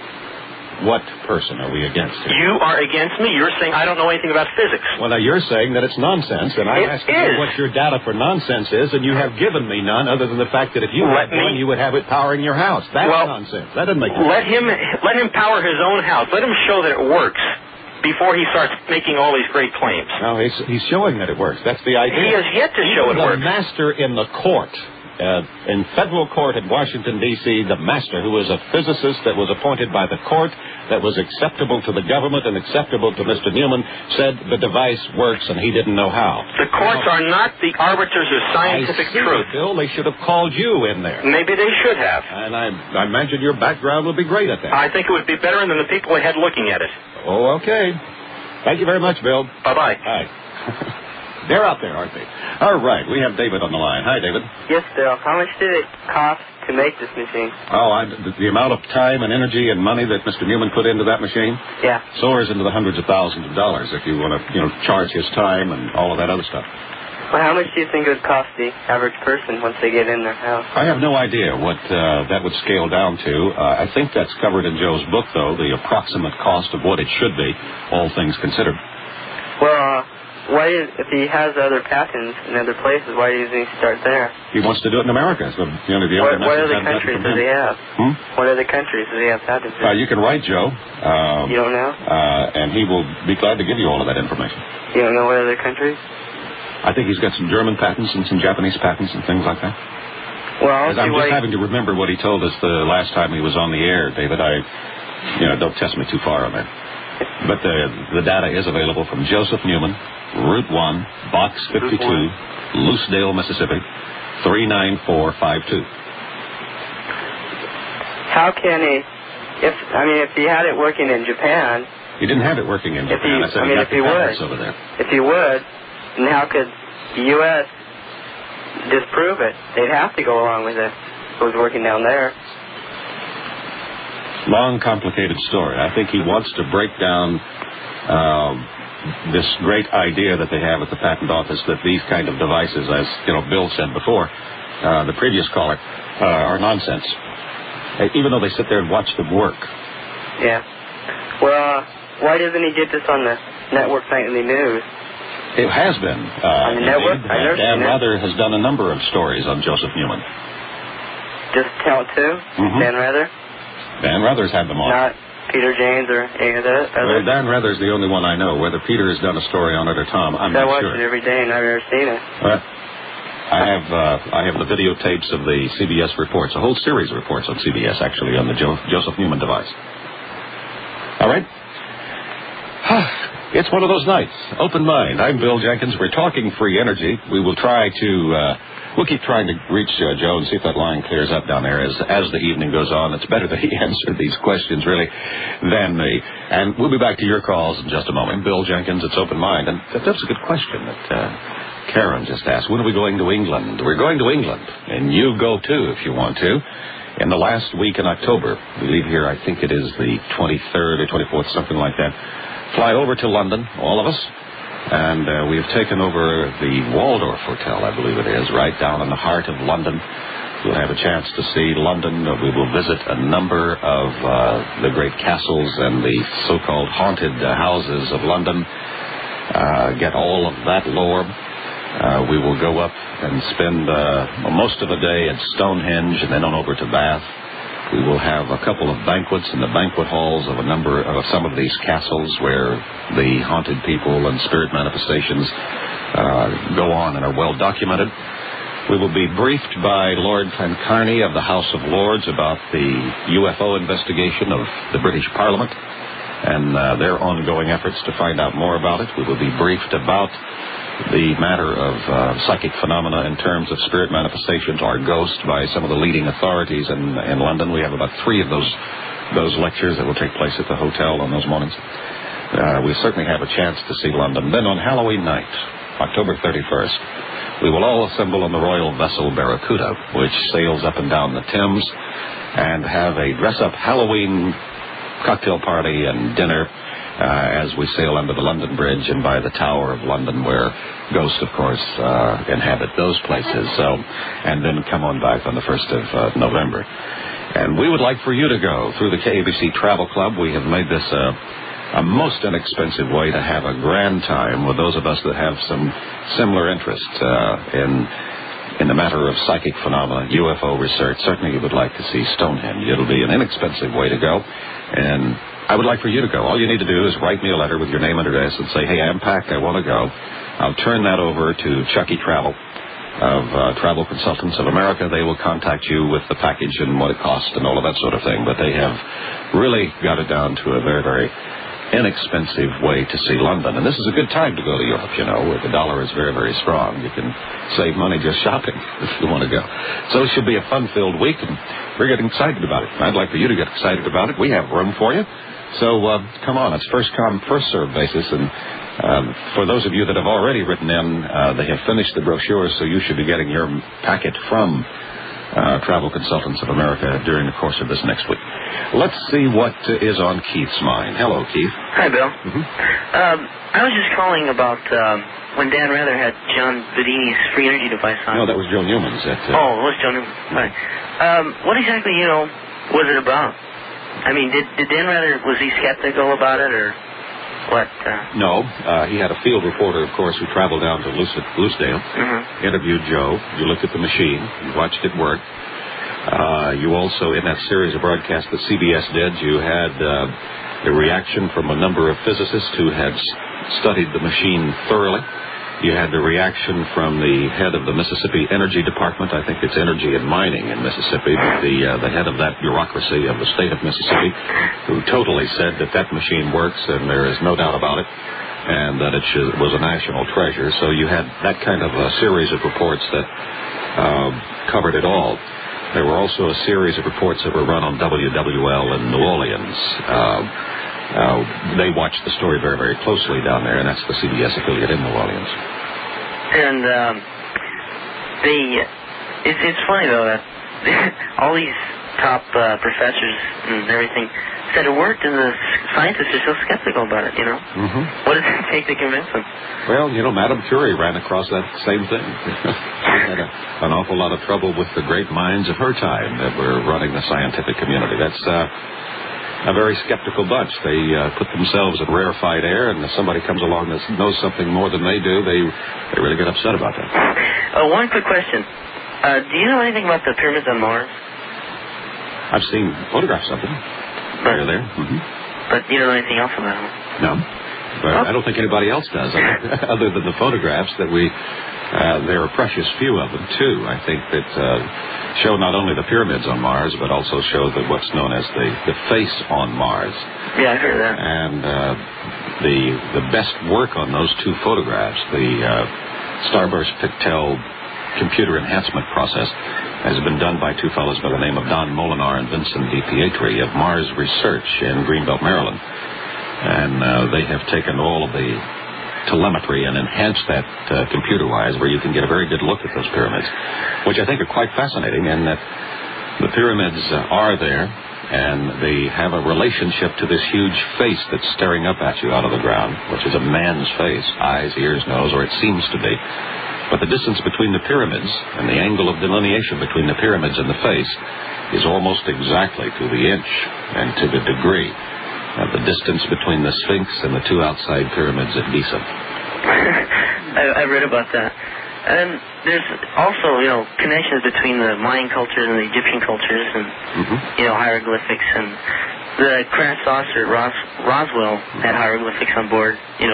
What person are we against here? You are against me. You're saying I don't know anything about physics. Well, now you're saying that it's nonsense, and I'm asking you what your data for nonsense is, and you have given me none other than the fact that if you had one, you would have it powering your house. That's nonsense. That doesn't make sense. Let him power his own house. Let him show that it works before he starts making all these great claims. No, he's showing that it works. That's the idea. He has yet to show it works. The master in the court, in federal court in Washington, D.C., the master, who was a physicist that was appointed by the court, that was acceptable to the government and acceptable to Mr. Newman, said the device works and he didn't know how. The courts are not the arbiters of scientific truth. Bill, they should have called you in there. Maybe they should have. And I imagine your background would be great at that. I think it would be better than the people ahead looking at it. Oh, okay. Thank you very much, Bill. Bye-bye. Hi. They're out there, aren't they? All right, we have David on the line. Hi, David. Yes, Bill. How much did it cost to make this machine? Oh, the amount of time and energy and money that Mr. Newman put into that machine? Yeah. Soars into the hundreds of thousands of dollars if you want to, charge his time and all of that other stuff. Well, how much do you think it would cost the average person once they get in their house? I have no idea what that would scale down to. I think that's covered in Joe's book, though, the approximate cost of what it should be, all things considered. Well, if he has other patents in other places, why doesn't he start there? He wants to do it in America. So, what other countries does he have? What other countries does he have patents in? You can write Joe. You don't know? And he will be glad to give you all of that information. You don't know what other countries? I think he's got some German patents and some Japanese patents and things like that. Well, I'm just having to remember what he told us the last time he was on the air, David. Don't test me too far on that. But the data is available from Joseph Newman, Route 1, Box 52, Lucedale, Mississippi, 39452. How can he, if he had it working in Japan... He didn't have it working in Japan. I said he got the patents over there. If he would, then how could the U.S. disprove it? They'd have to go along with it if it was working down there. Long, complicated story. I think he wants to break down this great idea that they have at the patent office that these kind of devices, as Bill said before, the previous caller, are nonsense. Even though they sit there and watch them work. Yeah. Well, why doesn't he get this on the network nightly news? It has been. On the network? Dan Rather has done a number of stories on Joseph Newman. Just Talent 2? Mm-hmm. Dan Rather? Dan Rather's had them on. Not Peter James or any of the others? Well, Dan Rather's the only one I know. Whether Peter has done a story on it or Tom, I'm not sure. I watch it every day and I've never seen it. I have the videotapes of the CBS reports, a whole series of reports on CBS, actually, on the Joseph Newman device. All right? It's one of those nights. Open mind. I'm Bill Jenkins. We're talking free energy. We will try to... We'll keep trying to reach Joe and see if that line clears up down there as the evening goes on. It's better that he answered these questions, really, than me. And we'll be back to your calls in just a moment. Bill Jenkins, it's Open Mind. And that's a good question that Karen just asked. When are we going to England? We're going to England. And you go, too, if you want to. In the last week in October, we leave here, I think it is the 23rd or 24th, something like that. Fly over to London, all of us. And we have taken over the Waldorf Hotel, I believe it is, right down in the heart of London. We'll have a chance to see London. We will visit a number of the great castles and the so-called haunted houses of London, get all of that lore. We will go up and spend most of the day at Stonehenge and then on over to Bath. We will have a couple of banquets in the banquet halls of some of these castles where the haunted people and spirit manifestations go on and are well documented. We will be briefed by Lord Clancarney of the House of Lords about the UFO investigation of the British Parliament and their ongoing efforts to find out more about it. We will be briefed about the matter of psychic phenomena in terms of spirit manifestations or ghosts by some of the leading authorities in London. We have about 3 of those lectures that will take place at the hotel on those mornings. We certainly have a chance to see London. Then on Halloween night, October 31st, we will all assemble on the royal vessel Barracuda, which sails up and down the Thames, and have a dress-up Halloween cocktail party and dinner as we sail under the London Bridge and by the Tower of London, where ghosts, of course, inhabit those places. And then come on back on the 1st of November. And we would like for you to go through the KABC Travel Club. We have made this a most inexpensive way to have a grand time with those of us that have some similar interests in the matter of psychic phenomena, UFO research. Certainly you would like to see Stonehenge. It'll be an inexpensive way to go. And I would like for you to go. All you need to do is write me a letter with your name and address and say, hey, I'm packed, I want to go. I'll turn that over to Chucky Travel of Travel Consultants of America. They will contact you with the package and what it costs and all of that sort of thing. But they have really got it down to a very, very inexpensive way to see London. And this is a good time to go to Europe, you know, where the dollar is very, very strong. You can save money just shopping if you want to go. So it should be a fun-filled week, and we're getting excited about it. I'd like for you to get excited about it. We have room for you. So come on, it's first-come, first-served basis. And for those of you that have already written in, they have finished the brochures, so you should be getting your packet from Travel Consultants of America during the course of this next week. Let's see what is on Keith's mind. Hello, Keith. Hi, Bill. Mm-hmm. I was just calling about when Dan Rather had John Bedini's free energy device on. No, that was Joe Newman's. Oh, it was Joe Newman. Right. What exactly, was it about? I mean, did Dan Rather, was he skeptical about it, or what? No. He had a field reporter, of course, who traveled down to Loosedale, interviewed Joe. You looked at the machine. You watched it work. You also, in that series of broadcasts that CBS did, you had the reaction from a number of physicists who had studied the machine thoroughly. You had the reaction from the head of the Mississippi Energy Department. I think it's Energy and Mining in Mississippi, but the head of that bureaucracy of the state of Mississippi, who totally said that machine works, and there is no doubt about it, and that it was a national treasure. So you had that kind of a series of reports that covered it all. There were also a series of reports that were run on WWL in New Orleans. They watched the story very, very closely down there, and that's the CBS affiliate in New Orleans. And it's funny, though, that all these top professors and everything said it worked, and the scientists are so skeptical about it, What does it take to convince them? Well, Madame Curie ran across that same thing. She had an awful lot of trouble with the great minds of her time that were running the scientific community. That's a very skeptical bunch. They put themselves in rarefied air, and if somebody comes along that knows something more than they do, they really get upset about that. One quick question. Do you know anything about the pyramids on Mars? I've seen photographs of them. They're there. Mm-hmm. But you don't know anything else about them? No. But I don't think anybody else does, other than the photographs that there are a precious few of them, too. I think that show not only the pyramids on Mars, but also show what's known as the face on Mars. Yeah, I heard that. And the best work on those two photographs, the Starburst Pictel computer enhancement process, has been done by two fellows by the name of Don Molinar and Vincent DiPietri of Mars Research in Greenbelt, Maryland. And they have taken all of the telemetry and enhanced that computer-wise, where you can get a very good look at those pyramids, which I think are quite fascinating, in that the pyramids are there, and they have a relationship to this huge face that's staring up at you out of the ground, which is a man's face, eyes, ears, nose, or it seems to be. But the distance between the pyramids and the angle of delineation between the pyramids and the face is almost exactly to the inch and to the degree. The distance between the Sphinx and the two outside pyramids at Giza. I read about that. And there's also, connections between the Mayan cultures and the Egyptian cultures and, hieroglyphics. And the crash saucer at Roswell had hieroglyphics on board,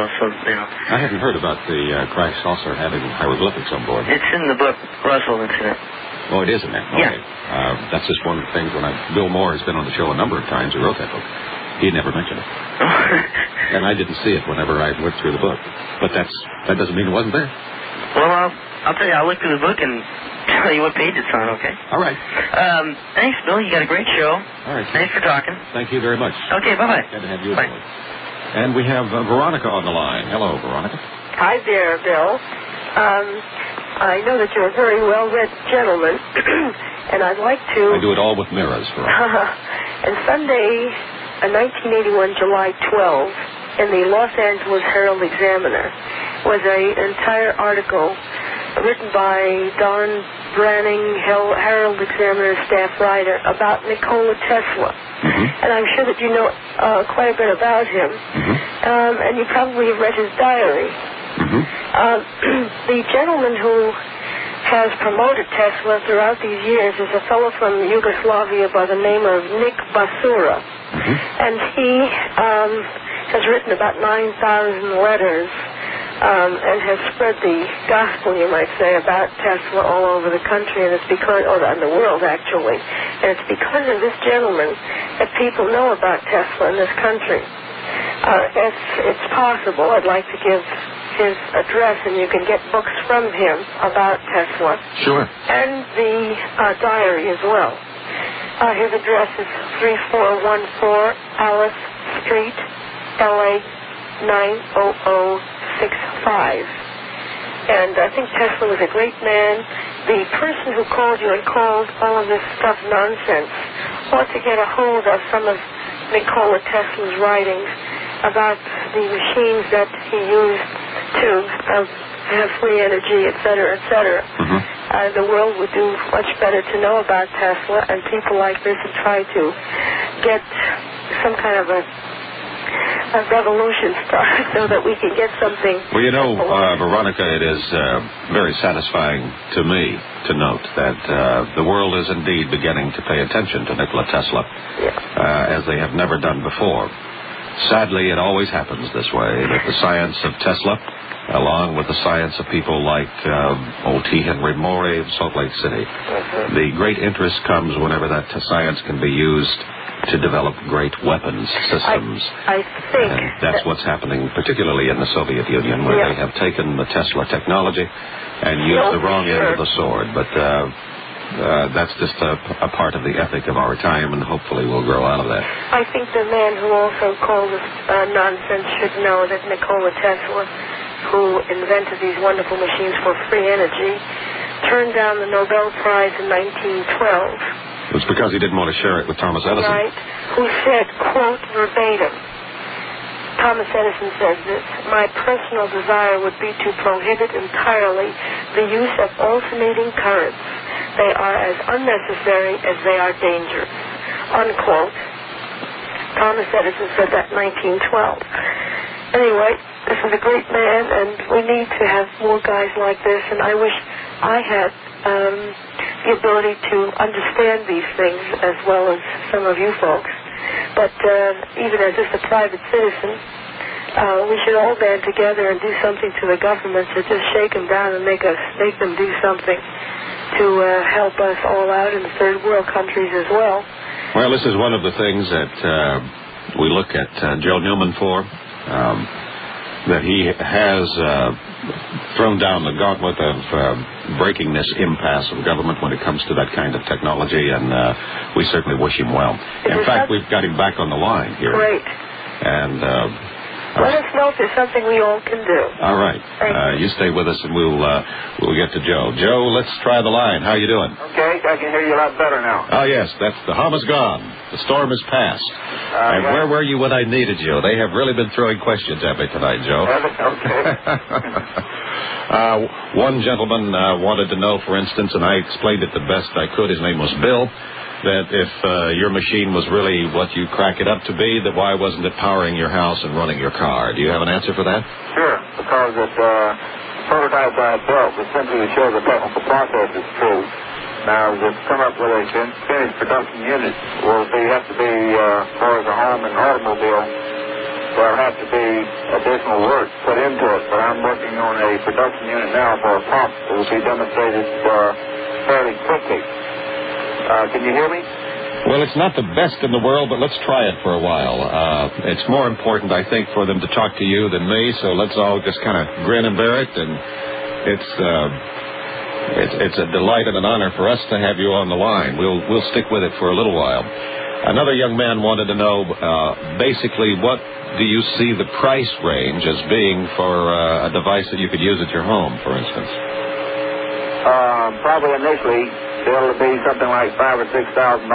I hadn't heard about the crash saucer having hieroglyphics on board. It's in the book, Roswell Incident. Oh, it is in there? Okay. Yeah. That's just one of the things Bill Moore has been on the show a number of times. He wrote that book. He never mentioned it. And I didn't see it whenever I went through the book. But that doesn't mean it wasn't there. Well, I'll tell you, I'll look through the book and tell you what page it's on, okay? All right. Thanks, Bill. You got a great show. All right. Thanks for talking. Thank you very much. Okay, bye-bye. Glad to have you Bye. aboard. And we have Veronica on the line. Hello, Veronica. Hi there, Bill. I know that you're a very well-read gentleman, and I'd like to... I do it all with mirrors, Veronica. And Sunday, 1981, July 12, in the Los Angeles Herald-Examiner, was an entire article written by Don Branning, Herald-Examiner staff writer, about Nikola Tesla. Mm-hmm. And I'm sure that you know quite a bit about him. Mm-hmm. And you probably have read his diary. Mm-hmm. The gentleman who has promoted Tesla throughout these years is a fellow from Yugoslavia by the name of Nick Basura. Mm-hmm. And he has written about 9,000 letters and has spread the gospel, you might say, about Tesla all over the country, and it's because, in the world actually, and it's because of this gentleman that people know about Tesla in this country. If it's possible, I'd like to give his address, and you can get books from him about Tesla. Sure. And the diary as well. His address is 3414 Alice Street, LA 90065. And I think Tesla was a great man. The person who called you and called all of this stuff nonsense ought to get a hold of some of Nikola Tesla's writings about the machines that he used to have free energy, et cetera, et cetera. Mm-hmm. The world would do much better to know about Tesla, and people like this would try to get some kind of a revolution started so that we can get something. Well, Veronica, it is very satisfying to me to note that the world is indeed beginning to pay attention to Nikola Tesla, as they have never done before. Sadly, it always happens this way, that the science of Tesla, along with the science of people like old T. Henry Morey of Salt Lake City, the great interest comes whenever that science can be used to develop great weapons systems. I think... And that's what's happening, particularly in the Soviet Union, where they have taken the Tesla technology and used the wrong end of the sword. But that's just a part of the ethic of our time, and hopefully we'll grow out of that. I think the man who also called us nonsense should know that Nikola Tesla, who invented these wonderful machines for free energy, turned down the Nobel Prize in 1912. It was because he didn't want to share it with Thomas Edison. Right. Who said, quote, verbatim, Thomas Edison says this, "My personal desire would be to prohibit entirely the use of alternating currents. They are as unnecessary as they are dangerous." Unquote. Thomas Edison said that in 1912. Anyway, this is a great man, and we need to have more guys like this, and I wish I had the ability to understand these things as well as some of you folks. But even as just a private citizen, we should all band together and do something to the governments to just shake them down and make them do something to help us all out in the third world countries as well. Well, this is one of the things that we look at Joe Newman for, that he has thrown down the gauntlet of breaking this impasse of government when it comes to that kind of technology, and we certainly wish him well. In fact, we've got him back on the line here. Great. And let us know if there's something we all can do. All right. You stay with us, and we'll get to Joe. Joe, let's try the line. How you doing? Okay, I can hear you a lot better now. Oh, yes, the hum is gone. The storm is past. And where were you when I needed you? They have really been throwing questions at me tonight, Joe. Okay. One gentleman wanted to know, for instance, and I explained it the best I could, his name was Bill, that if your machine was really what you crack it up to be, that why wasn't it powering your house and running your car? Do you have an answer for that? Sure, because the prototype I built was simply to show the technical process is true. Now, to come up with a finished production unit will have to be, as far as a home and automobile, there'll have to be additional work put into it. But I'm working on a production unit now for a pump that will be demonstrated fairly quickly. Can you hear me? Well, it's not the best in the world, but let's try it for a while. It's more important, I think, for them to talk to you than me, so let's all just kind of grin and bear it, and it's a delight and an honor for us to have you on the line. We'll stick with it for a little while. Another young man wanted to know, basically, what do you see the price range as being for a device that you could use at your home, for instance? Probably initially, it'll be something like $5,000 or $6,000,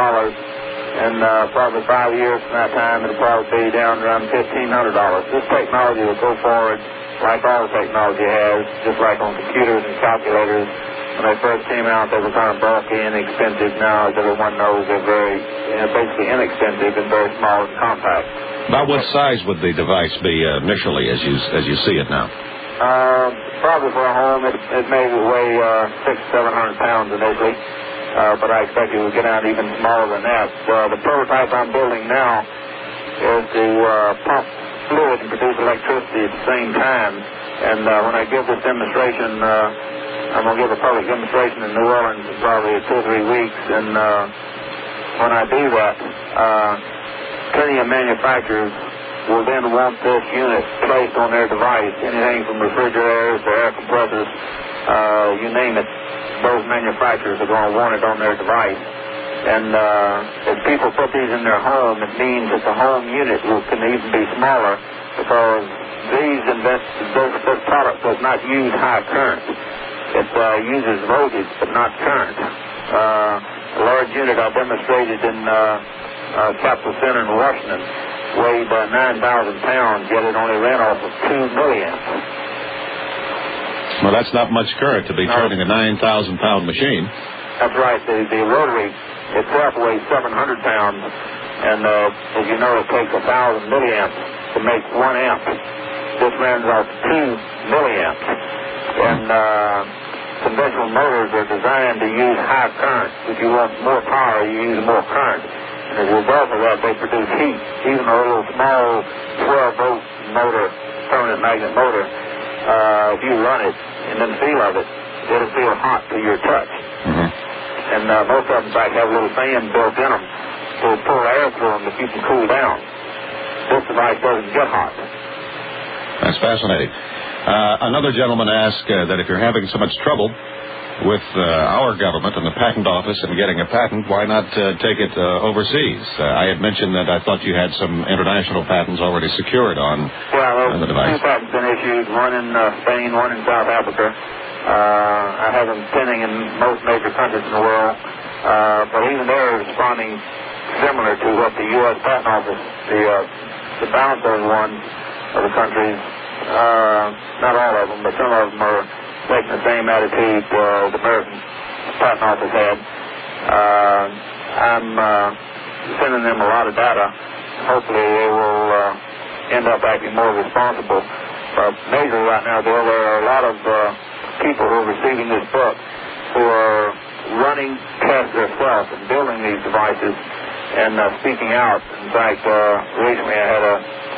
and probably 5 years from that time, it'll probably be down around $1,500. This technology will go forward like all technology has, just like on computers and calculators. When they first came out, they were kind of bulky and expensive. Now, as everyone knows, they're very, basically inexpensive and very small and compact. About what size would the device be initially, as you see it now? Probably for a home, it may weigh 600-700 pounds initially, but I expect it will get out even smaller than that. The prototype I'm building now is to pump fluid and produce electricity at the same time. And when I give this demonstration, I'm going to give a public demonstration in New Orleans in probably 2 or 3 weeks. And when I do that, plenty of manufacturers will then want this unit placed on their device. Anything from refrigerators to air compressors, you name it, those manufacturers are going to want it on their device. And if people put these in their home, it means that the home unit can even be smaller, because this product does not use high current. It uses voltage but not current. A large unit I demonstrated in Capitol Center in Washington weighed 9,000 pounds, yet it only ran off of 2 milliamps. Well, that's not much current to be turning a 9,000-pound machine. That's right. The rotary itself weighs 700 pounds, and as you know, it takes 1,000 milliamps to make 1 amp. This runs off 2 milliamps. And conventional motors are designed to use high current. If you want more power, you use more current. And as a result of that, they produce heat. Even a little small 12-volt motor, permanent magnet motor, if you run it and then feel of it, it'll feel hot to your touch. Mm-hmm. And most of them, in fact, have a little fan built in them to pull air through them to keep them cool down. This device doesn't get hot. That's fascinating. Another gentleman asked that if you're having so much trouble with our government and the patent office and getting a patent, why not take it overseas? I had mentioned that I thought you had some international patents already secured on the device. 2 patents been issued, one in Spain, one in South Africa. I have them pending in most major countries in the world, but even they're responding similar to what the U.S. Patent Office, the balance of ones of the countries, not all of them, but some of them are taking the same attitude the American Patent Office had. I'm sending them a lot of data hopefully they will end up acting more responsible. Majorly right now, Bill, there are a lot of people who are receiving this book who are running tests themselves and building these devices and speaking out. In fact, recently I had a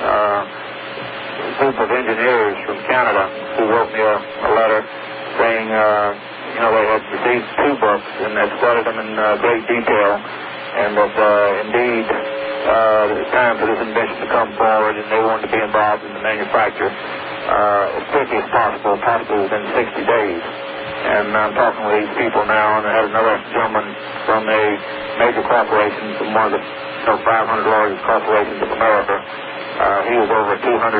group of engineers from Canada who wrote me a letter saying, they had received 2 books and had studied them in great detail, and that indeed it's time for this invention to come forward, and they wanted to be involved in the manufacture as quickly as possible, possibly within 60 days. And I'm talking with these people now, and I had another gentleman from a major corporation, from one of the 500 largest corporations of America. He was over a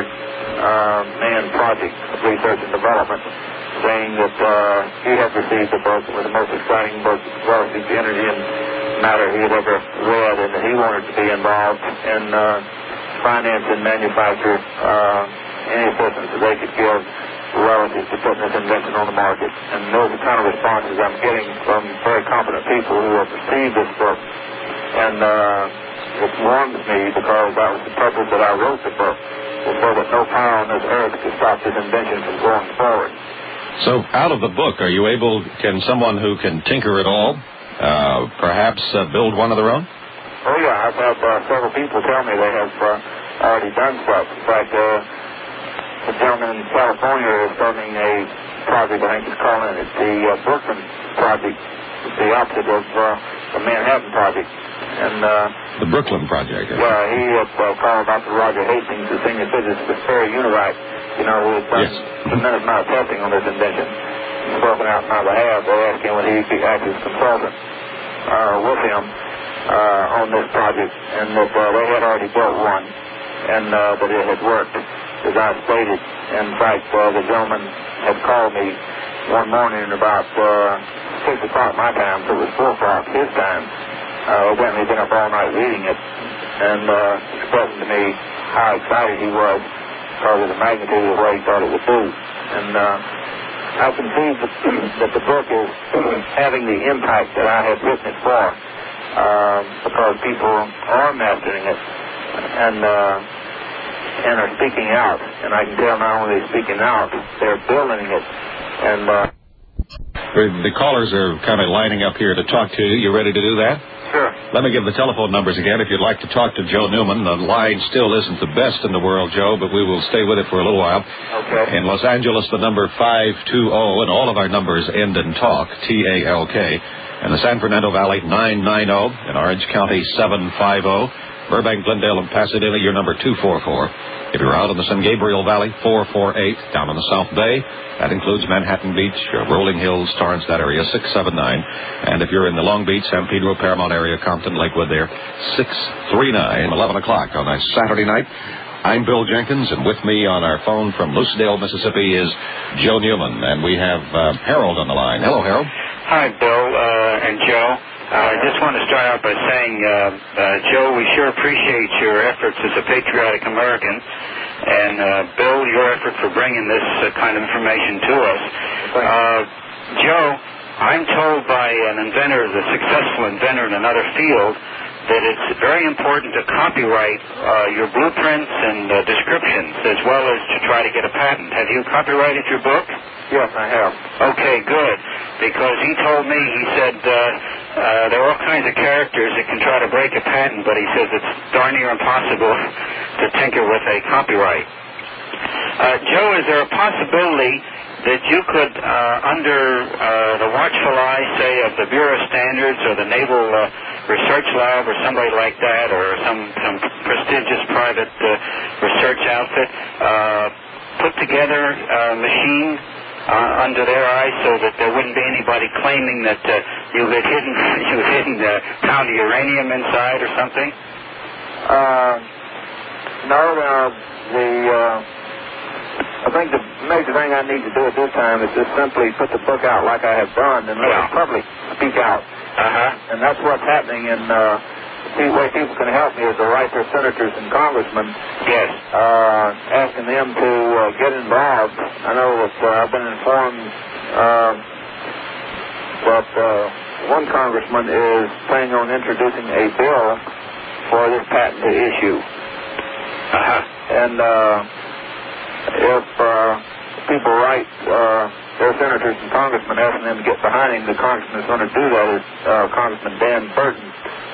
200-man project of research and development, saying that he had received the book. It was the most exciting book relative to energy and matter he had ever read, and that he wanted to be involved in finance and manufacture any assistance that they could give relative to putting this invention on the market. And those are the kind of responses I'm getting from very competent people who have received this book. And it warms me, because that was the purpose that I wrote the book, was so that no power on this earth could stop this invention from going forward. So out of the book, can someone who can tinker at all perhaps build one of their own? Oh, yeah. I've had several people tell me they have already done stuff. In fact, the gentleman in California is starting a project, I think he's calling it the Brooklyn Project. It's the opposite of the Manhattan Project. And the Brooklyn Project. Yeah, he called Dr. Roger Hastings, the senior physicist with Perry Univac, who has done a tremendous amount of testing on this invention. He's spoken out on my behalf. They asked him when he'd be active consultant with him on this project, and that they had already built one, and that it had worked, as I stated. In fact, the gentleman had called me one morning at about 6 o'clock my time, so it was 4 o'clock his time. Evidently been up all night reading it, and expressing to me how excited he was because of the magnitude of what he thought it would do. And I can see that the book is having the impact that I have written it for, because people are mastering it and are speaking out. And I can tell not only speaking out, they're building it. And the callers are kind of lining up here to talk to you. You ready to do that? Sure. Let me give the telephone numbers again if you'd like to talk to Joe Newman. The line still isn't the best in the world, Joe, but we will stay with it for a little while. Okay. In Los Angeles, the number 520, and all of our numbers end in TALK, T-A-L-K. In the San Fernando Valley, 990. In Orange County, 750. Burbank, Glendale, and Pasadena, your number 244. If you're out in the San Gabriel Valley, 448. Down in the South Bay, that includes Manhattan Beach, Rolling Hills, Torrance, that area, 679. And if you're in the Long Beach, San Pedro, Paramount area, Compton, Lakewood there, 639, 11 o'clock on a Saturday night. I'm Bill Jenkins, and with me on our phone from Lucedale, Mississippi is Joe Newman. And we have Harold on the line. Hello, Harold. Hi, Bill and Joe. I just want to start out by saying, Joe, we sure appreciate your efforts as a patriotic American, and Bill, your effort for bringing this kind of information to us. Joe, I'm told by an inventor, the successful inventor in another field, that it's very important to copyright your blueprints and descriptions, as well as to try to get a patent. Have you copyrighted your book? Yes, I have. Okay, good. Because he told me, he said, there are all kinds of characters that can try to break a patent, but he says it's darn near impossible to tinker with a copyright. Joe, is there a possibility that you could, under the watchful eye, say, of the Bureau of Standards or the Naval Research Lab or somebody like that, or some prestigious private research outfit, put together a machine under their eyes so that there wouldn't be anybody claiming that you had hidden a pound of uranium inside or something? No, I think the major thing I need to do at this time is just simply put the book out like I have done and let the public speak out. And that's what's happening. And the way people can help me is to write their senators and congressmen, asking them to get involved. I know that I've been informed that one congressman is planning on introducing a bill for this patent to issue. And if people write their senators and congressmen asking them to get behind him, the congressman is going to do that is Congressman Dan Burton.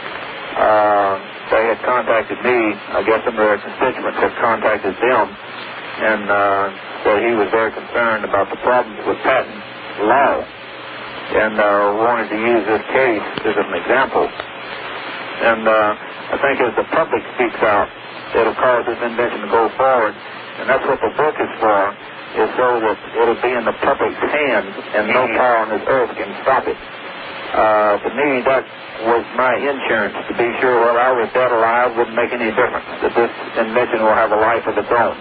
They had contacted me. I guess some of their constituents had contacted them, and said he was very concerned about the problems with patent law, and wanted to use this case as an example. And I think as the public speaks out, it'll cause this invention to go forward, and that's what the book is for, is so that it'll be in the public's hands, and no power on this earth can stop it. To me, that was my insurance, to be sure whether I was dead or alive wouldn't make any difference, that this invention will have a life of its own.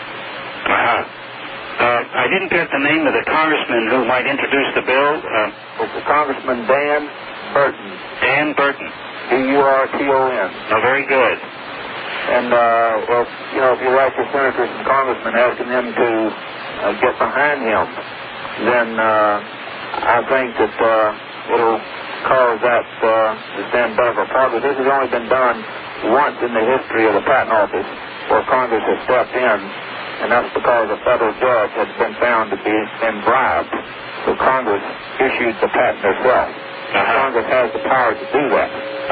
I didn't get the name of the congressman who might introduce the bill. It's Congressman Dan Burton. Dan Burton. B-U-R-T-O-N. Oh, very good. And, if you write your senators and congressmen asking them to get behind him, then I think that it'll cause that to stand better for progress. This has only been done once in the history of the Patent Office where Congress has stepped in, and that's because a federal judge has been found to be bribed. So Congress issued the patent herself. Congress has the power to do that.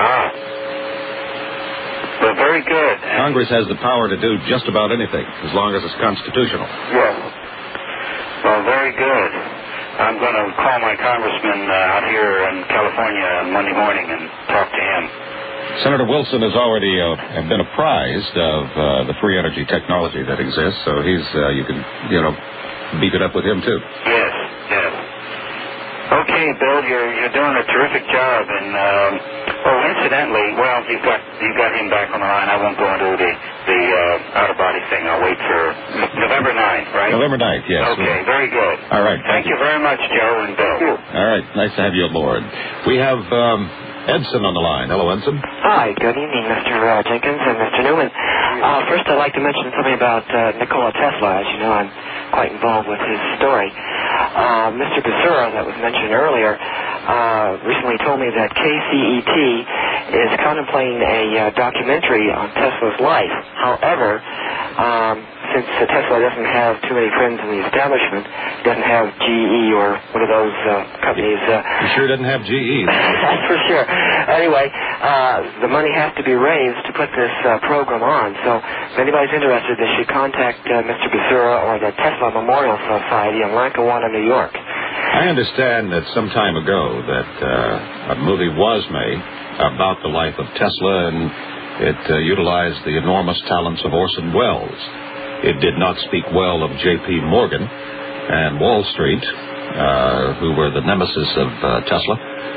Well, very good. Congress has the power to do just about anything, as long as it's constitutional. Yes. Well, very good. I'm going to call my congressman out here in California on Monday morning and talk to him. Senator Wilson has already been apprised of the free energy technology that exists, so he's you can beat it up with him too. Yes, yes. Okay, Bill, you're doing a terrific job, and incidentally, well, you've got him back on the line. I won't go into the out of body thing. I'll wait for November 9th, right? November 9th, yes. Okay, very good. All right. Thank you very much, Joe and Bill. Thank you. All right, nice to have you aboard. We have Edson on the line. Hello, Edson. Hi, good evening, Mr. Jenkins and Mr. Newman. First, I'd like to mention something about Nikola Tesla. As you know, I'm quite involved with his story. Mr. Basura, that was mentioned earlier, recently told me that KCET is contemplating a documentary on Tesla's life. However, since Tesla doesn't have too many friends in the establishment, doesn't have GE or one of those companies. He sure doesn't have GE. That's for sure. Anyway, the money has to be raised to put this program on. So if anybody's interested, they should contact Mr. Basura or the Tesla Memorial Society in Lackawanna, New York. I understand that some time ago that a movie was made about the life of Tesla, and it utilized the enormous talents of Orson Welles. It did not speak well of J.P. Morgan and Wall Street, who were the nemesis of Tesla,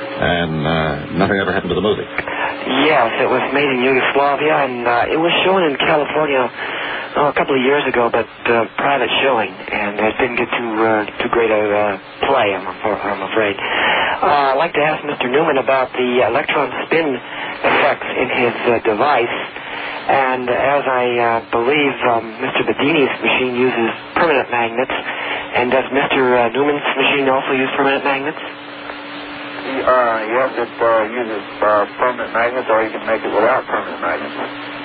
and nothing ever happened to the movie. Yes, it was made in Yugoslavia, and it was shown in California a couple of years ago, but private showing, and it didn't get too great a play, I'm afraid. I'd like to ask Mr. Newman about the electron spin effects in his device. And as I believe Mr. Bedini's machine uses permanent magnets, and does Mr. Newman's machine also use permanent magnets? Yes, it uses permanent magnets, or you can make it without permanent magnets.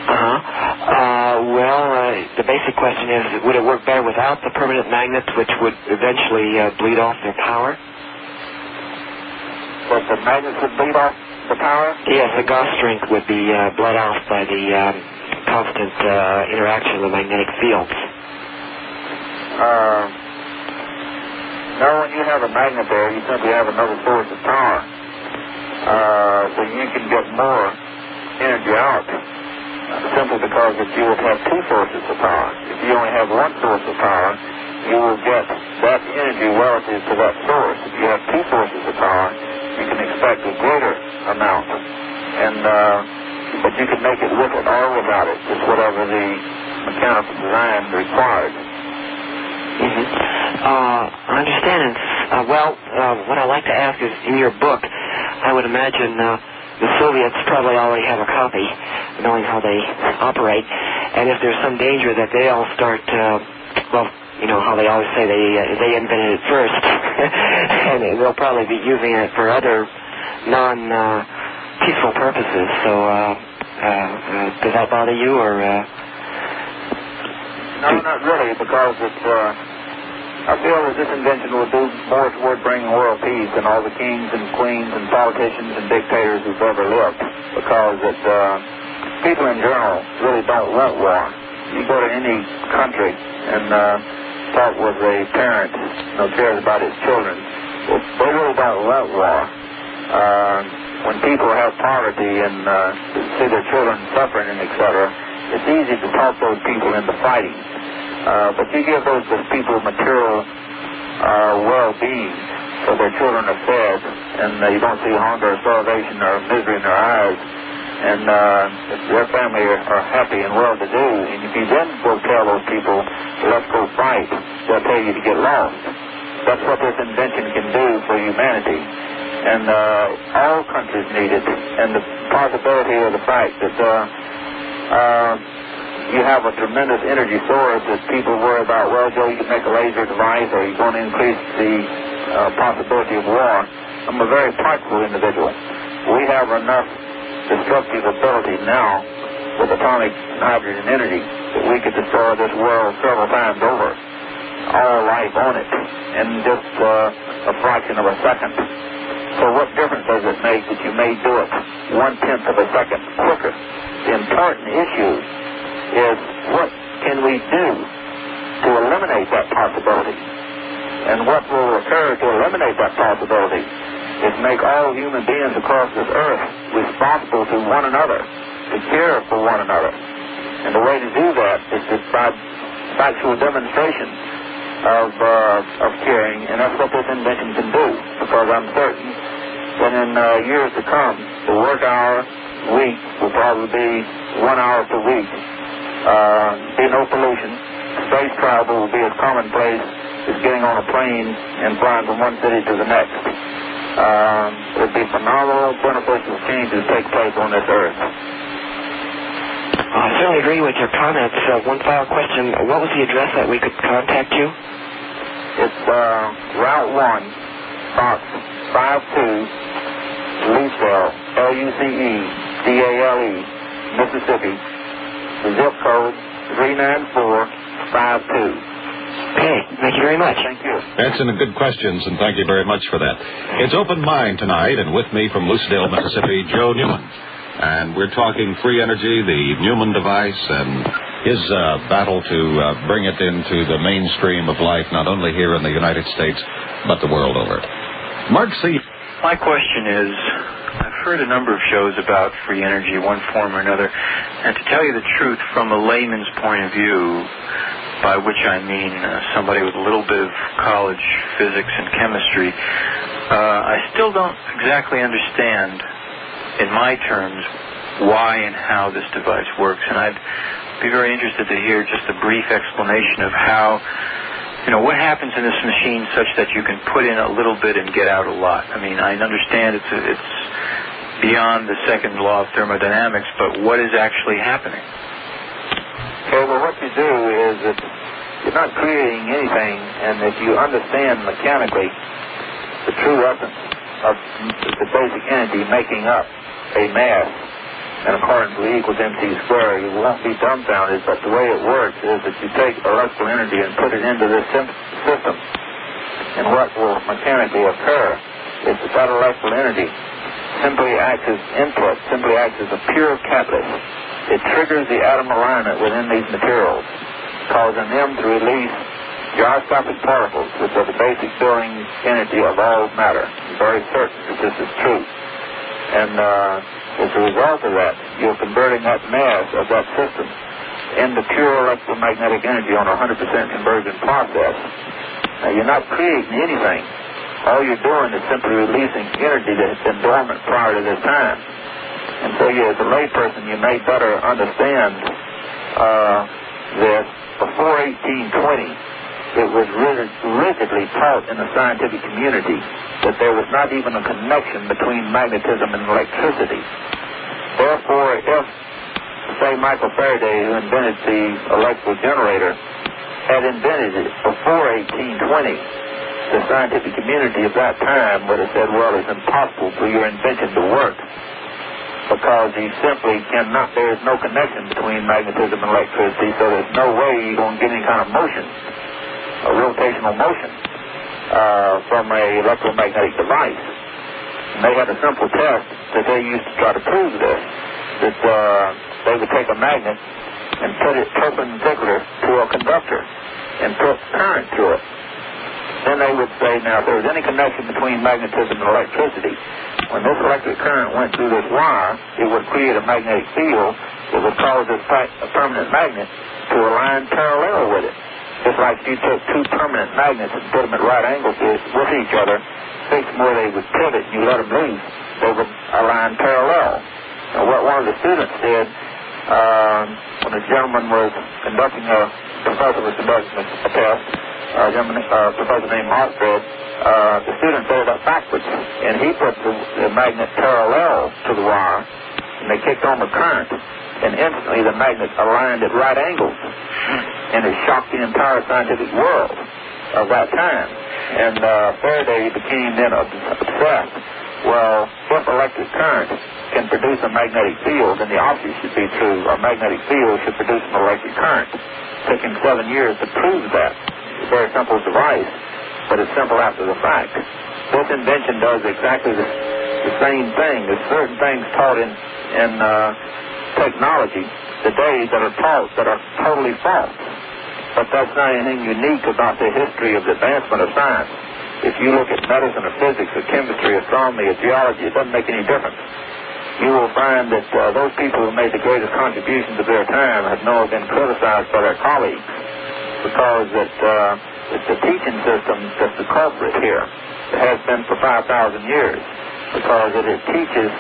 The basic question is, would it work better without the permanent magnets, which would eventually bleed off their power? But the magnets would bleed off the power? Yes, the Gauss strength would be bled off by the constant interaction of the magnetic fields. No, when you have a magnet there, you simply have another source of power. So you can get more energy out, simply because if you would have two sources of power. If you only have one source of power, you will get that energy relative to that source. If you have two sources of power, you can expect a greater amount. And but you can make it with it or without it, just whatever the mechanical design required. I understand. What I'd like to ask is, in your book, I would imagine the Soviets probably already have a copy, knowing how they operate, and if there's some danger that they all start, how they always say they invented it first, and they'll probably be using it for other non-peaceful purposes. So Does that bother you, or? No, not really, because I feel that this invention will do more toward bringing world peace than all the kings and queens and politicians and dictators who've ever lived, because people in general really don't want war. You go to any country and talk with a parent who cares about his children, they really don't want war. When people have poverty and see their children suffering and etc., it's easy to talk those people into fighting. But you give those people material well-being, so their children are fed, and you don't see hunger or starvation or misery in their eyes, and their family are happy and well-to-do. And if you then go tell those people, let's go fight, they'll tell you to get lost. That's what this invention can do for humanity. And all countries need it. And the possibility of the fact that you have a tremendous energy source that people worry about, well, Joe, you can make a laser device, or you're going to increase the possibility of war. I'm a very practical individual. We have enough destructive ability now with atomic hydrogen energy that we could destroy this world several times over, all life on it, in just a fraction of a second. So what difference does it make that you may do it 1/10 of a second quicker? The important issue is what can we do to eliminate that possibility? And what will occur to eliminate that possibility is make all human beings across this earth responsible to one another, to care for one another. And the way to do that is by factual demonstration of caring, and that's what this invention can do, because I'm certain that in years to come, the work hour week will probably be 1 hour per week. Be no pollution. Space travel will be as commonplace as getting on a plane and flying from one city to the next. It would be phenomenal, beneficial changes take place on this earth. I certainly agree with your comments. One final question. What was the address that we could contact you? It's Route 1, Box 52, Lucedale, Lucedale, Mississippi. The zip code 39452. Okay, thank you very much. Thank you. Excellent, good questions, and thank you very much for that. It's Open Mind tonight, and with me from Lucedale, Mississippi, Joe Newman. And we're talking free energy, the Newman device, and his battle to bring it into the mainstream of life, not only here in the United States, but the world over. Mark C. My question is, I've heard a number of shows about free energy, one form or another, and to tell you the truth, from a layman's point of view, by which I mean somebody with a little bit of college physics and chemistry, I still don't exactly understand, in my terms, why and how this device works. And I'd be very interested to hear just a brief explanation of how, what happens in this machine such that you can put in a little bit and get out a lot. I mean, I understand it's beyond the second law of thermodynamics, but what is actually happening? Okay, well, what you do is that you're not creating anything, and if you understand mechanically the true essence of the basic energy making up a mass, and according to E equals mc squared, you won't be dumbfounded, but the way it works is that you take electrical energy and put it into this system, and what will mechanically occur is that that electrical energy simply acts as input, simply acts as a pure catalyst. It triggers the atom alignment within these materials, causing them to release gyroscopic particles, which are the basic building energy of all matter. I'm very certain that this is true. And as a result of that, you're converting that mass of that system into pure electromagnetic energy on a 100% conversion process. Now, you're not creating anything. All you're doing is simply releasing energy that has been dormant prior to this time. And so you, as a layperson, you may better understand this. Before 1820, it was rigidly taught in the scientific community that there was not even a connection between magnetism and electricity. Therefore, if, say, Michael Faraday, who invented the electrical generator, had invented it before 1820, the scientific community of that time would have said, well, it's impossible for your invention to work. because he simply cannot, there is no connection between magnetism and electricity, so there's no way you're going to get any kind of motion, a rotational motion, from an electromagnetic device. And they had a simple test that they used to try to prove this, that they would take a magnet and put it perpendicular to a conductor and put current through it. Then they would say, now, if there was any connection between magnetism and electricity, when this electric current went through this wire, it would create a magnetic field that would cause a permanent magnet to align parallel with it. Just like if you took two permanent magnets and put them at right angles with each other, fixed them where they would pivot and you let them loose, they would align parallel. Now, what one of the students did, when a gentleman was conducting a professor test, a professor named Ostrad, the student set it up backwards, and he put the magnet parallel to the wire, and they kicked on the current, and instantly the magnet aligned at right angles, and it shocked the entire scientific world of that time. And Faraday became then obsessed. Well, if electric current can produce a magnetic field, then the opposite should be true. A magnetic field should produce an electric current. It took him 7 years to prove that. It's a very simple device, but it's simple after the fact. This invention does exactly the same thing. There's certain things taught in technology today that are taught that are totally false. But that's not anything unique about the history of the advancement of science. If you look at medicine or physics or chemistry, astronomy or geology, it doesn't make any difference. You will find that those people who made the greatest contributions of their time have now been criticized by their colleagues, because it's the teaching system that's the culprit here. It has been for 5,000 years, because it teaches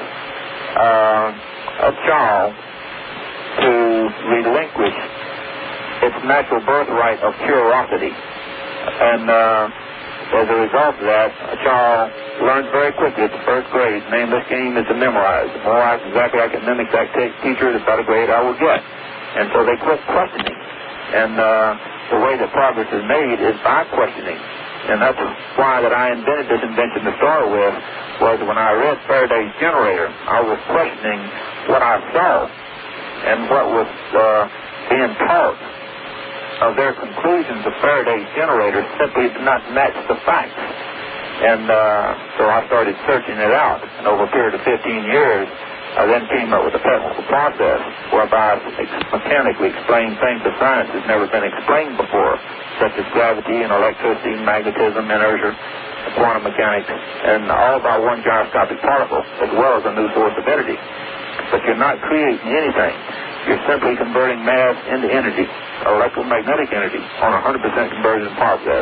a child to relinquish its natural birthright of curiosity. And as a result of that, a child learns very quickly at the first grade. The name of this game is to memorize. The more exactly I can mimic that teacher, the better grade I will get. And so they quit questioning. And the way that progress is made is by questioning. And that's why that I invented this invention to start with, was when I read Faraday's generator, I was questioning what I saw and what was being taught of their conclusions of Faraday's generator simply did not match the facts. And so I started searching it out. And over a period of 15 years, I then came up with a technical process whereby I mechanically explained things that science has never been explained before, such as gravity and electricity, magnetism, inertia, quantum mechanics, and all by one gyroscopic particle, as well as a new source of energy. But you're not creating anything. You're simply converting mass into energy, electromagnetic energy, on a 100% conversion process.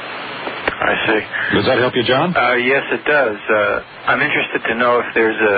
I see. Does that help you, John? Yes, it does. I'm interested to know if there's a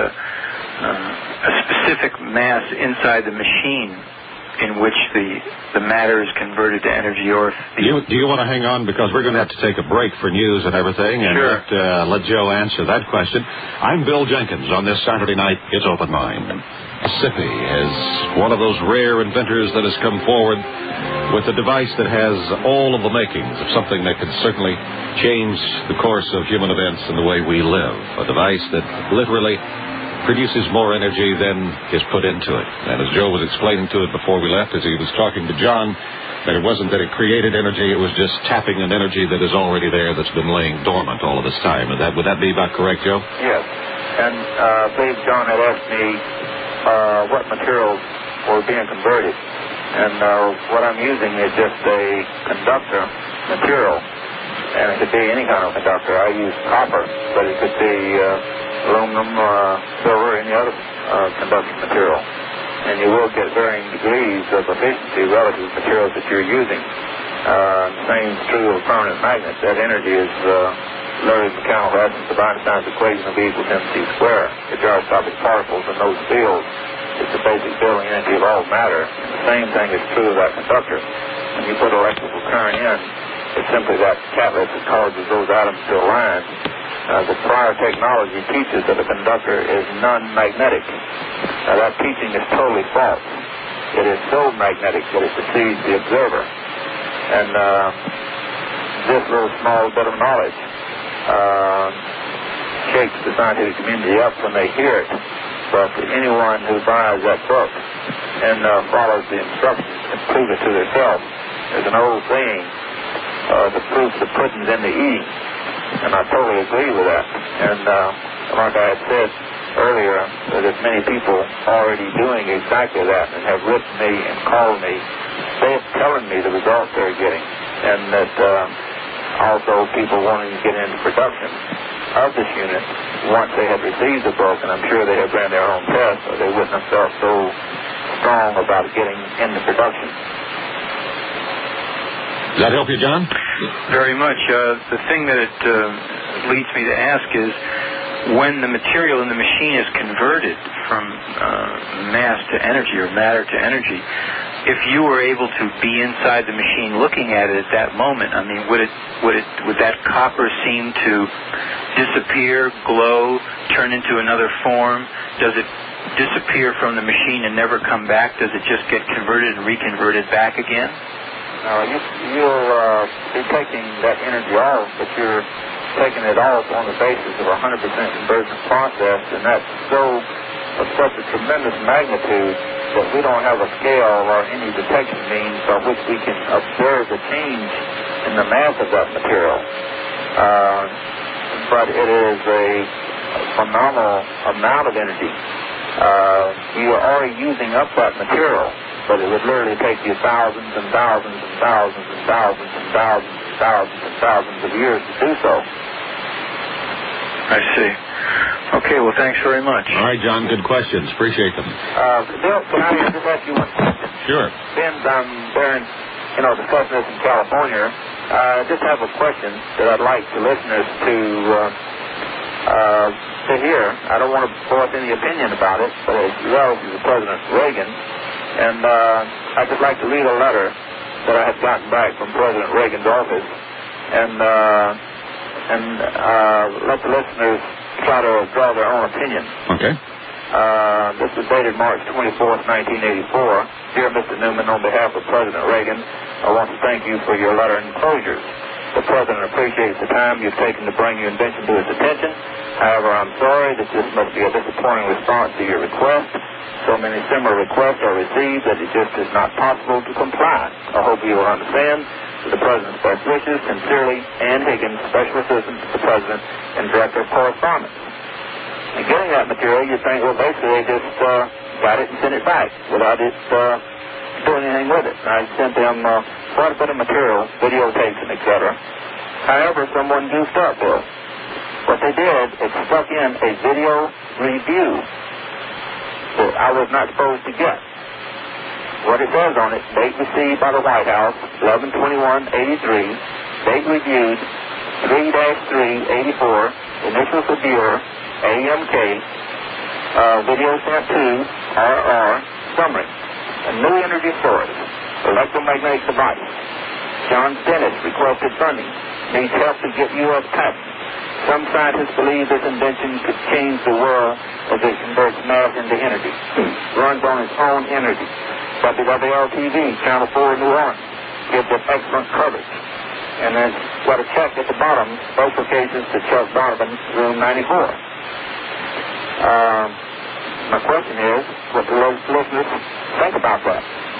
specific mass inside the machine in which the matter is converted to energy, or if do you want to hang on, because we're going to have to take a break for news and everything, and sure. let Joe answer that question. I'm Bill Jenkins. On this Saturday night, it's Open Mind. Sippy is one of those rare inventors that has come forward with a device that has all of the makings of something that could certainly change the course of human events and the way we live. A device that literally produces more energy than is put into it. And as Joe was explaining to it before we left, as he was talking to John, that it wasn't that it created energy, it was just tapping an energy that is already there, that's been laying dormant all of this time. And would that be about correct, Joe? Yes. And Dave John had asked me what materials were being converted. And what I'm using is just a conductor material. And it could be any kind of conductor. I use copper, but it could be aluminum, silver, any other conducting material. And you will get varying degrees of efficiency relative to the materials that you're using. Same is true of permanent magnets. That energy is literally mechanical essence of Einstein's equation of E equals mc squared. The gyroscopic particles in those fields is the basic building energy of all matter. And the same thing is true of that conductor. When you put electrical current in, it's simply that catalyst that causes those atoms to align. The prior technology teaches that a conductor is non-magnetic. Now, that teaching is totally false. It is so magnetic that it deceives the observer. And this little small bit of knowledge shakes the scientific community up when they hear it. but anyone who buys that book and follows the instructions can prove it to themselves. There's an old saying, the proof of the pudding's in the eating, and I totally agree with that. And like I had said earlier, there's many people already doing exactly that and have written me and called me, telling me the results they're getting, and that also people wanting to get into production of this unit once they have received the book, and I'm sure they have ran their own tests, or they wouldn't have felt so strong about getting into production. Does that help you, John? Very much. The thing that it leads me to ask is, when the material in the machine is converted from mass to energy or matter to energy, if you were able to be inside the machine looking at it at that moment, I mean, would that copper seem to disappear, glow, turn into another form? Does it disappear from the machine and never come back? Does it just get converted and reconverted back again? You'll be taking that energy off, but you're taking it off on the basis of a 100% conversion process, and that's of such a tremendous magnitude that we don't have a scale or any detection means by which we can observe the change in the mass of that material. But it is a phenomenal amount of energy. You are using up that material, but it would literally take you thousands and thousands and thousands and thousands and thousands and thousands and thousands of years to do so. I see. Okay, well, thanks very much. All right, John, good questions. Appreciate them. Bill, can I just ask you one question? Sure. Ben's there, discussing this in California. I just have a question that I'd like the listeners to hear. I don't want to voice any opinion about it, but it's relative to President Reagan. And I'd just like to read a letter that I had gotten back from President Reagan's office, and let the listeners try to draw their own opinion. Okay. This is dated March 24th, 1984. Dear Mr. Newman, on behalf of President Reagan, I want to thank you for your letter enclosures. The President appreciates the time you've taken to bring your invention to his attention. However, I'm sorry that this must be a disappointing response to your request. So many similar requests are received that it just is not possible to comply. I hope you will understand. The President's best wishes, sincerely, Ann Higgins, Special Assistant to the President and Director of Correspondence. And getting that material, you'd think, well, basically they just got it and sent it back without it doing anything with it. I sent them quite a bit of material, videotapes and etc. However, someone goofed up, Bill. What they did is stuck in a video review that I was not supposed to get. What it says on it, date received by the White House, 11/21/83, date reviewed, 3-3/84, initial for Bureau, AMK, video sent to RR, summary, a new energy source, electromagnetic device. John Dennis requested funding, needs help to get U.S. patent. Some scientists believe this invention could change the world as it converts mass into energy. Runs on its own energy. WWL-TV, Channel 4 New Orleans, gives it excellent coverage. And then got a check at the bottom, both locations to Chuck Donovan, room 94. My question is, what do those listeners think about that?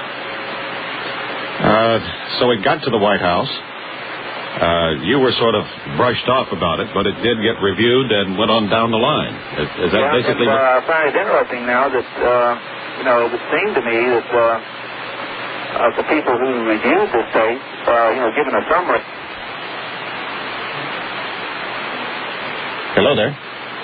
So it got to the White House. You were sort of brushed off about it, but it did get reviewed and went on down the line. Is that basically what... I find it interesting now that, it would seem to me that the people who reviewed this tape, given a summary... Hello there.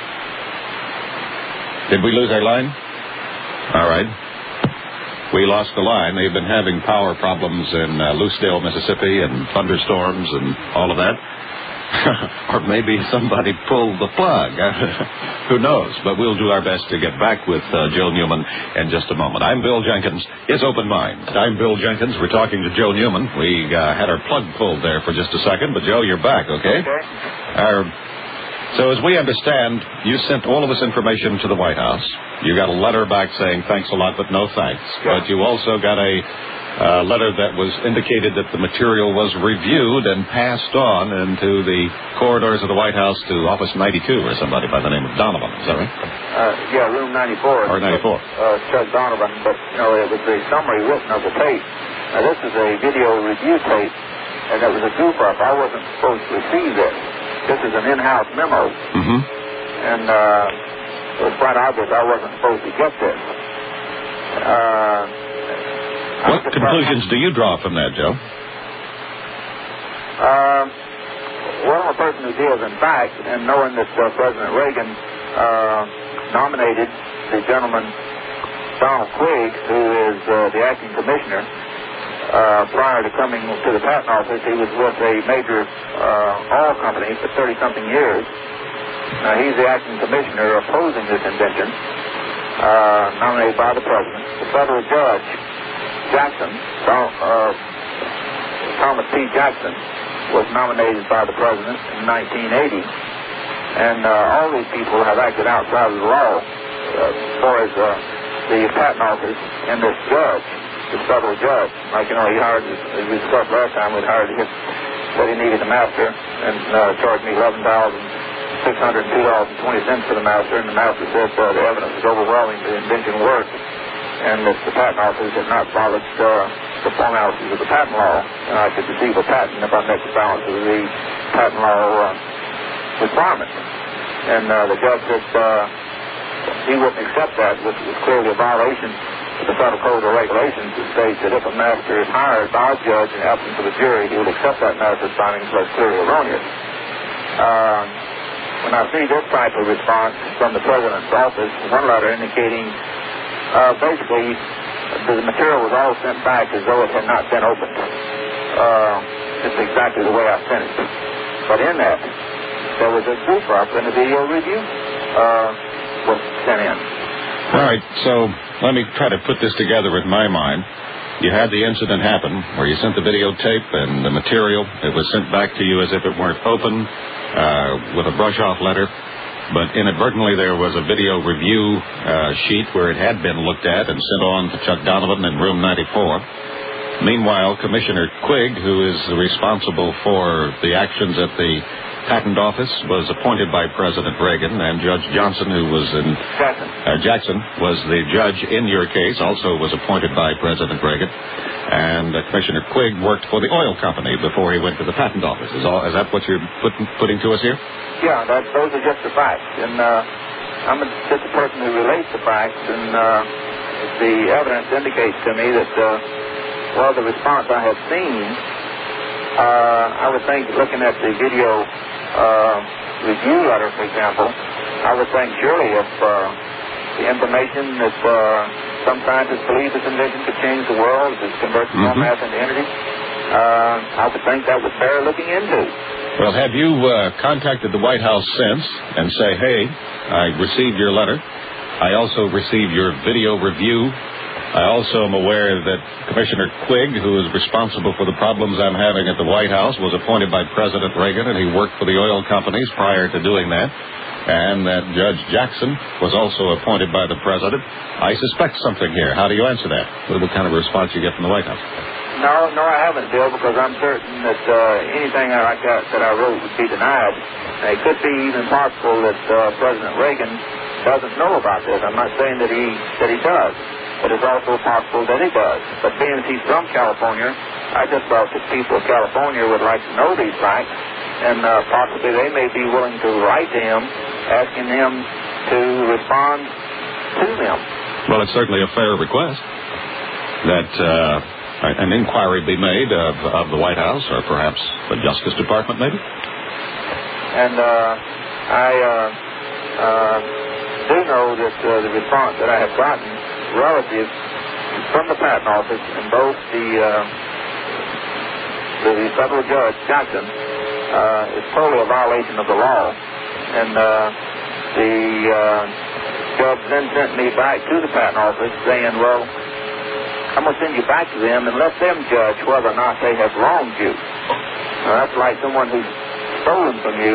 Did we lose our line? All right. We lost the line. They've been having power problems in Lucedale, Mississippi, and thunderstorms and all of that. Or maybe somebody pulled the plug. Who knows? But we'll do our best to get back with Joe Newman in just a moment. I'm Bill Jenkins. It's Open Mind. I'm Bill Jenkins. We're talking to Joe Newman. We had our plug pulled there for just a second, but Joe, you're back, okay? Okay. So as we understand, you sent all of this information to the White House. You got a letter back saying thanks a lot, but no thanks. Yeah. But you also got a letter that was indicated that the material was reviewed and passed on into the corridors of the White House to Office 92 or somebody by the name of Donovan. Is that right? Yeah, Room 94. Or 94. Chuck Donovan, but, it was the summary written of the tape. Now, this is a video review tape, and it was a goof-up. I wasn't supposed to receive this. This is an in-house memo. Mm-hmm. And it was quite obvious I wasn't supposed to get this. What conclusions do you draw from that, Joe? Well, I'm a person who deals in facts, and knowing that President Reagan nominated the gentleman, Donald Quigg, who is the acting commissioner, prior to coming to the patent office, he was with a major oil company for 30-something years. He's the acting commissioner opposing this invention, nominated by the president. The federal judge, Jackson, Thomas P. Jackson, was nominated by the president in 1980. And all these people have acted outside of the law as far as the patent office and this judge. The federal judge, like, he hired, as we discussed last time, we hired him, said he needed a master, and charged me $11,602.20 for the master, and the master said the evidence is overwhelming, the invention worked, and that the patent office had not followed the formalities of the patent law, and I could receive a patent if I met the balance of the patent law requirements. And the judge said he wouldn't accept that, which was clearly a violation of the Federal Code of Regulations that states that if a master is hired by a judge in absence of a jury, he would accept that master's findings as clearly erroneous. When I see this type of response from the President's office, one letter indicating basically the material was all sent back as though it had not been opened. It's exactly the way I sent it. But in that, there was a goof-up and a video review was sent in. All right, so let me try to put this together in my mind. You had the incident happen where you sent the videotape and the material. It was sent back to you as if it weren't open with a brush-off letter. But inadvertently there was a video review sheet where it had been looked at and sent on to Chuck Donovan in room 94. Meanwhile, Commissioner Quigg, who is responsible for the actions at the Patent Office, was appointed by President Reagan, and Judge Johnson, who was in Jackson, was the judge in your case, also was appointed by President Reagan, and Commissioner Quigg worked for the oil company before he went to the Patent Office. Is that what you're putting to us here? Yeah, those are just the facts, and I'm just a person who relates the facts, and the evidence indicates to me that, the response I have seen, I would think, looking at the video review letter, for example, I would think surely if the information that some scientists believe this invention could change the world, if it converts raw mass into energy, I would think that would bear looking into. Well, have you contacted the White House since and say, hey, I received your letter. I also received your video review. I also am aware that Commissioner Quigg, who is responsible for the problems I'm having at the White House, was appointed by President Reagan, and he worked for the oil companies prior to doing that, and that Judge Jackson was also appointed by the President. I suspect something here. How do you answer that? What kind of response you get from the White House? No, I haven't, Bill, because I'm certain that anything like that I wrote would be denied. It could be even possible that President Reagan doesn't know about this. I'm not saying that he does. But it's also possible that he does. But being as he's from California, I just thought that people of California would like to know these facts, and possibly they may be willing to write to him, asking him to respond to them. Well, it's certainly a fair request that an inquiry be made of the White House, or perhaps the Justice Department, maybe? And I do know that the response that I have gotten relative from the Patent Office and both the federal judge, Jackson, is totally a violation of the law. And the judge then sent me back to the Patent Office saying, well, I'm going to send you back to them and let them judge whether or not they have wronged you. Now, that's like someone who's stolen from you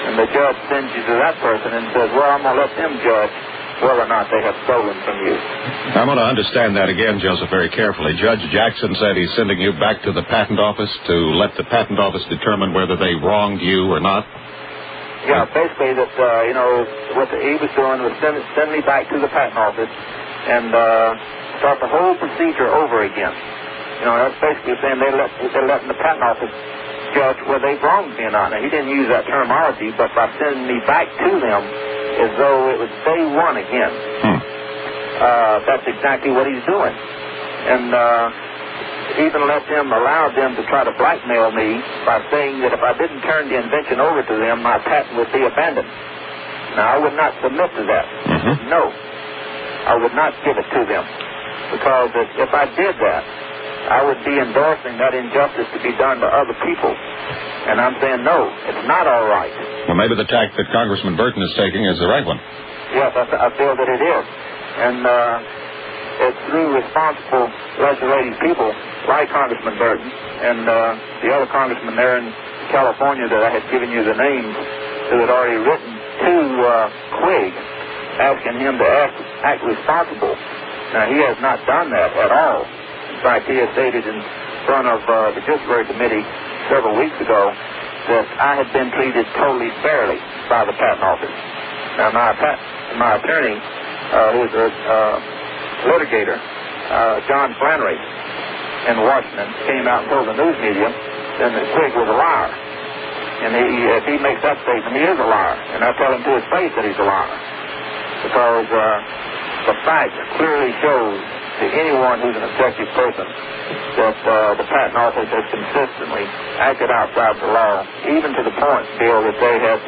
And the judge sends you to that person and says, well, I'm going to let them judge whether or not they have stolen from you. I want to understand that again, Joseph, very carefully. Judge Jackson said he's sending you back to the patent office to let the patent office determine whether they wronged you or not? Yeah, basically that, what he was doing was send me back to the patent office and start the whole procedure over again. That's basically saying they're letting the patent office judge whether they've wronged me or not. Now, he didn't use that terminology, but by sending me back to them as though it was day one again. That's exactly what he's doing. And even allowed them to try to blackmail me by saying that if I didn't turn the invention over to them, my patent would be abandoned. Now, I would not submit to that. No, I would not give it to them. Because if I did that, I would be endorsing that injustice to be done to other people. And I'm saying, no, it's not all right. Well, maybe the tack that Congressman Burton is taking is the right one. Yes, I feel that it is. And it's through responsible legislating people like Congressman Burton and the other congressman there in California that I had given you the names who had already written to Quigg asking him to act responsible. Now, he has not done that at all. In fact, he has stated in front of the Judiciary Committee several weeks ago that I had been treated totally fairly by the Patent Office. Now, my attorney, who is a litigator, John Flannery, in Washington, came out and told the news media then that Quigg was a liar. And if he makes that statement, he is a liar. And I tell him to his face that he's a liar. Because the facts clearly shows to anyone who's an objective person that the Patent Office has consistently acted outside the law, even to the point, Bill, that they had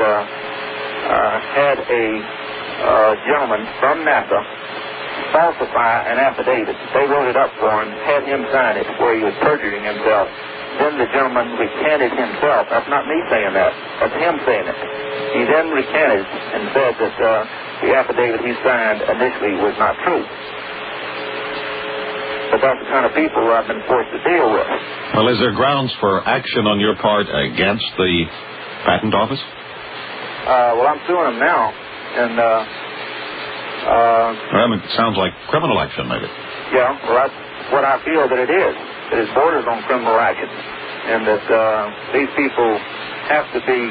a gentleman from NASA falsify an affidavit. They wrote it up for him, had him sign it where he was perjuring himself. Then the gentleman recanted himself. That's not me saying that. That's him saying it. He then recanted and said that the affidavit he signed initially was not true. But that's the kind of people I've been forced to deal with. Well, is there grounds for action on your part against the Patent Office? Well, I'm suing them now. And, it sounds like criminal action, maybe. Yeah, well, that's what I feel that it is. That it borders on criminal action. And that these people have to be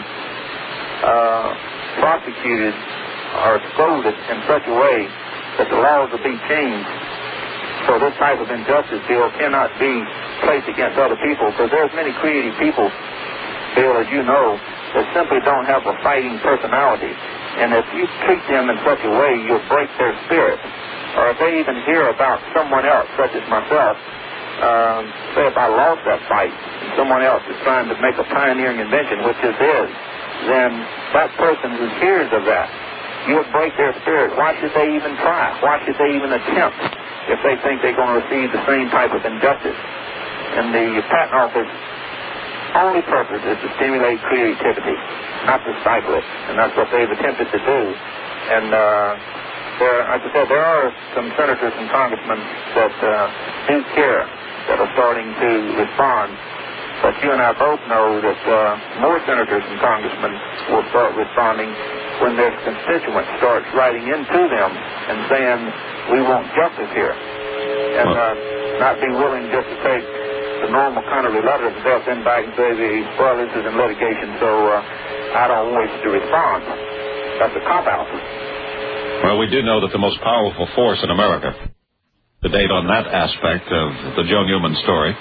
prosecuted or scolded in such a way that the laws will be changed. So this type of injustice, Bill, cannot be placed against other people, because there's many creative people, Bill, as you know, that simply don't have a fighting personality. And if you treat them in such a way, you'll break their spirit. Or if they even hear about someone else, such as myself, say if I lost that fight, and someone else is trying to make a pioneering invention, which this is, then that person who hears of that, you'll break their spirit. Why should they even try? Why should they even attempt if they think they're going to receive the same type of injustice? And the Patent Office only purpose is to stimulate creativity, not to stifle it. And that's what they've attempted to do. And like I said, there are some senators and congressmen that do care, that are starting to respond. But you and I both know that more senators and congressmen will start responding when their constituents start writing into them and saying, we want justice here. And not be willing just to take the normal kind of letter that they'll send back and say, well, this is in litigation, so I don't wish to respond. That's a cop-out. Well, we do know that the most powerful force in America, to date on that aspect of the Joe Newman story,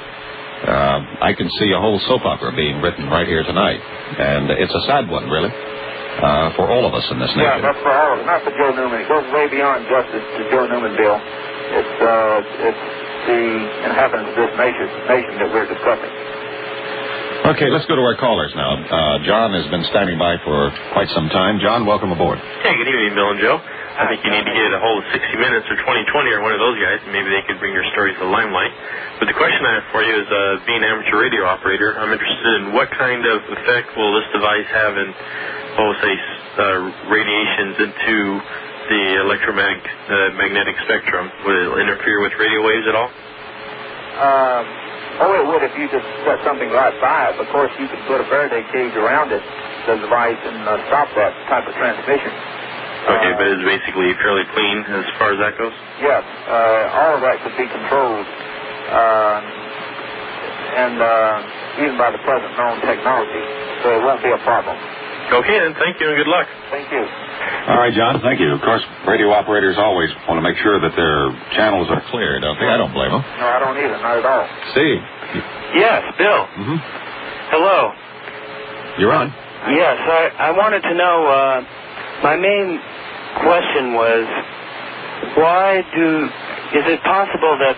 I can see a whole soap opera being written right here tonight. And it's a sad one, really, for all of us in this nation. Yeah, that's for all of us, not for Joe Newman. It goes way beyond justice to Joe Newman, Bill. It's the inhabitants of this nation that we're discussing. Okay, let's go to our callers now. John has been standing by for quite some time. John, welcome aboard. Hey, good evening, Bill and Joe. I think you need to get a hold of 60 Minutes or 2020 or one of those guys, and maybe they could bring your story to the limelight. But the question I have for you is, being an amateur radio operator, I'm interested in what kind of effect will this device have in, radiations into the electromagnetic spectrum? Will it interfere with radio waves at all? Oh, it would if you just set something right by it. Of course, you could put a Faraday cage around it, the device, and stop that type of transmission. Okay, but it's basically fairly clean as far as that goes? Yes. All of that could be controlled, and even by the present known technology. So it won't be a problem. Okay, then. Thank you and good luck. Thank you. All right, John, thank you. Of course, radio operators always want to make sure that their channels are clear, don't they? I don't blame them. No, I don't either. Not at all. Steve. Yes, Bill. Mm-hmm. Hello. You're on. Yes, I wanted to know, my main question was, is it possible that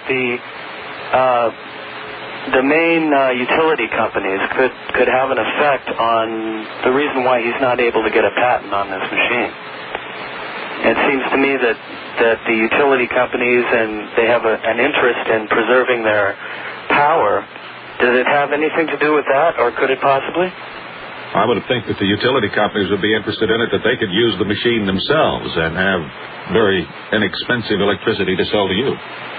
the main utility companies could have an effect on the reason why he's not able to get a patent on this machine? It seems to me that the utility companies, and they have an interest in preserving their power. Does it have anything to do with that, or could it possibly? I would think that the utility companies would be interested in it, that they could use the machine themselves and have very inexpensive electricity to sell to you.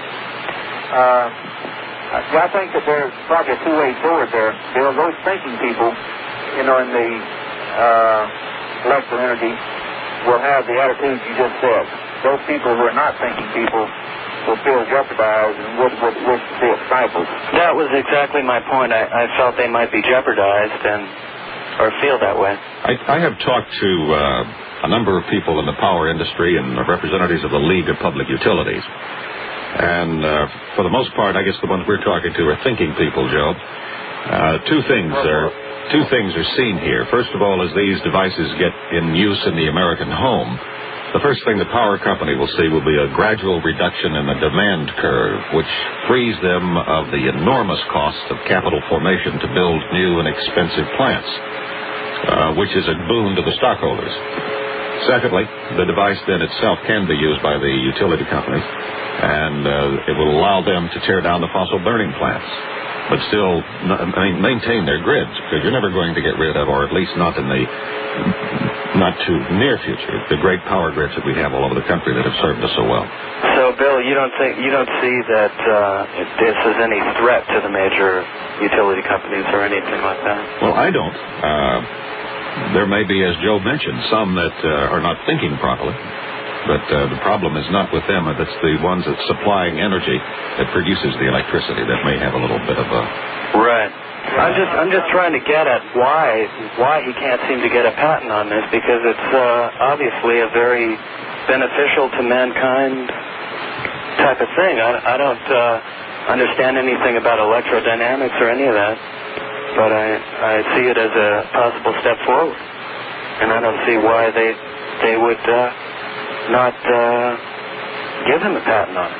I think that there's probably a two-way sword there. Bill, those thinking people, in the electrical energy will have the attitudes you just said. Those people who are not thinking people will feel jeopardized and would wish to see it stifled. That was exactly my point. I felt they might be jeopardized or feel that way. I have talked to a number of people in the power industry and representatives of the League of Public Utilities. And for the most part, I guess the ones we're talking to are thinking people, Joe. Two things are seen here. First of all, as these devices get in use in the American home, the first thing the power company will see will be a gradual reduction in the demand curve, which frees them of the enormous cost of capital formation to build new and expensive plants, which is a boon to the stockholders. Secondly, the device then itself can be used by the utility companies, and it will allow them to tear down the fossil burning plants, but still maintain their grids, because you're never going to get rid of, or at least not in the not too near future, the great power grids that we have all over the country that have served us so well. So, Bill, you don't see that this is any threat to the major utility companies or anything like that? Well, I don't. There may be, as Joe mentioned, some that are not thinking properly. But the problem is not with them. It's the ones that's supplying energy that produces the electricity that may have a little bit of a... Right. I'm just trying to get at why he can't seem to get a patent on this, because it's obviously a very beneficial to mankind type of thing. I don't understand anything about electrodynamics or any of that, but I see it as a possible step forward, and I don't see why they would not give him a patent on it.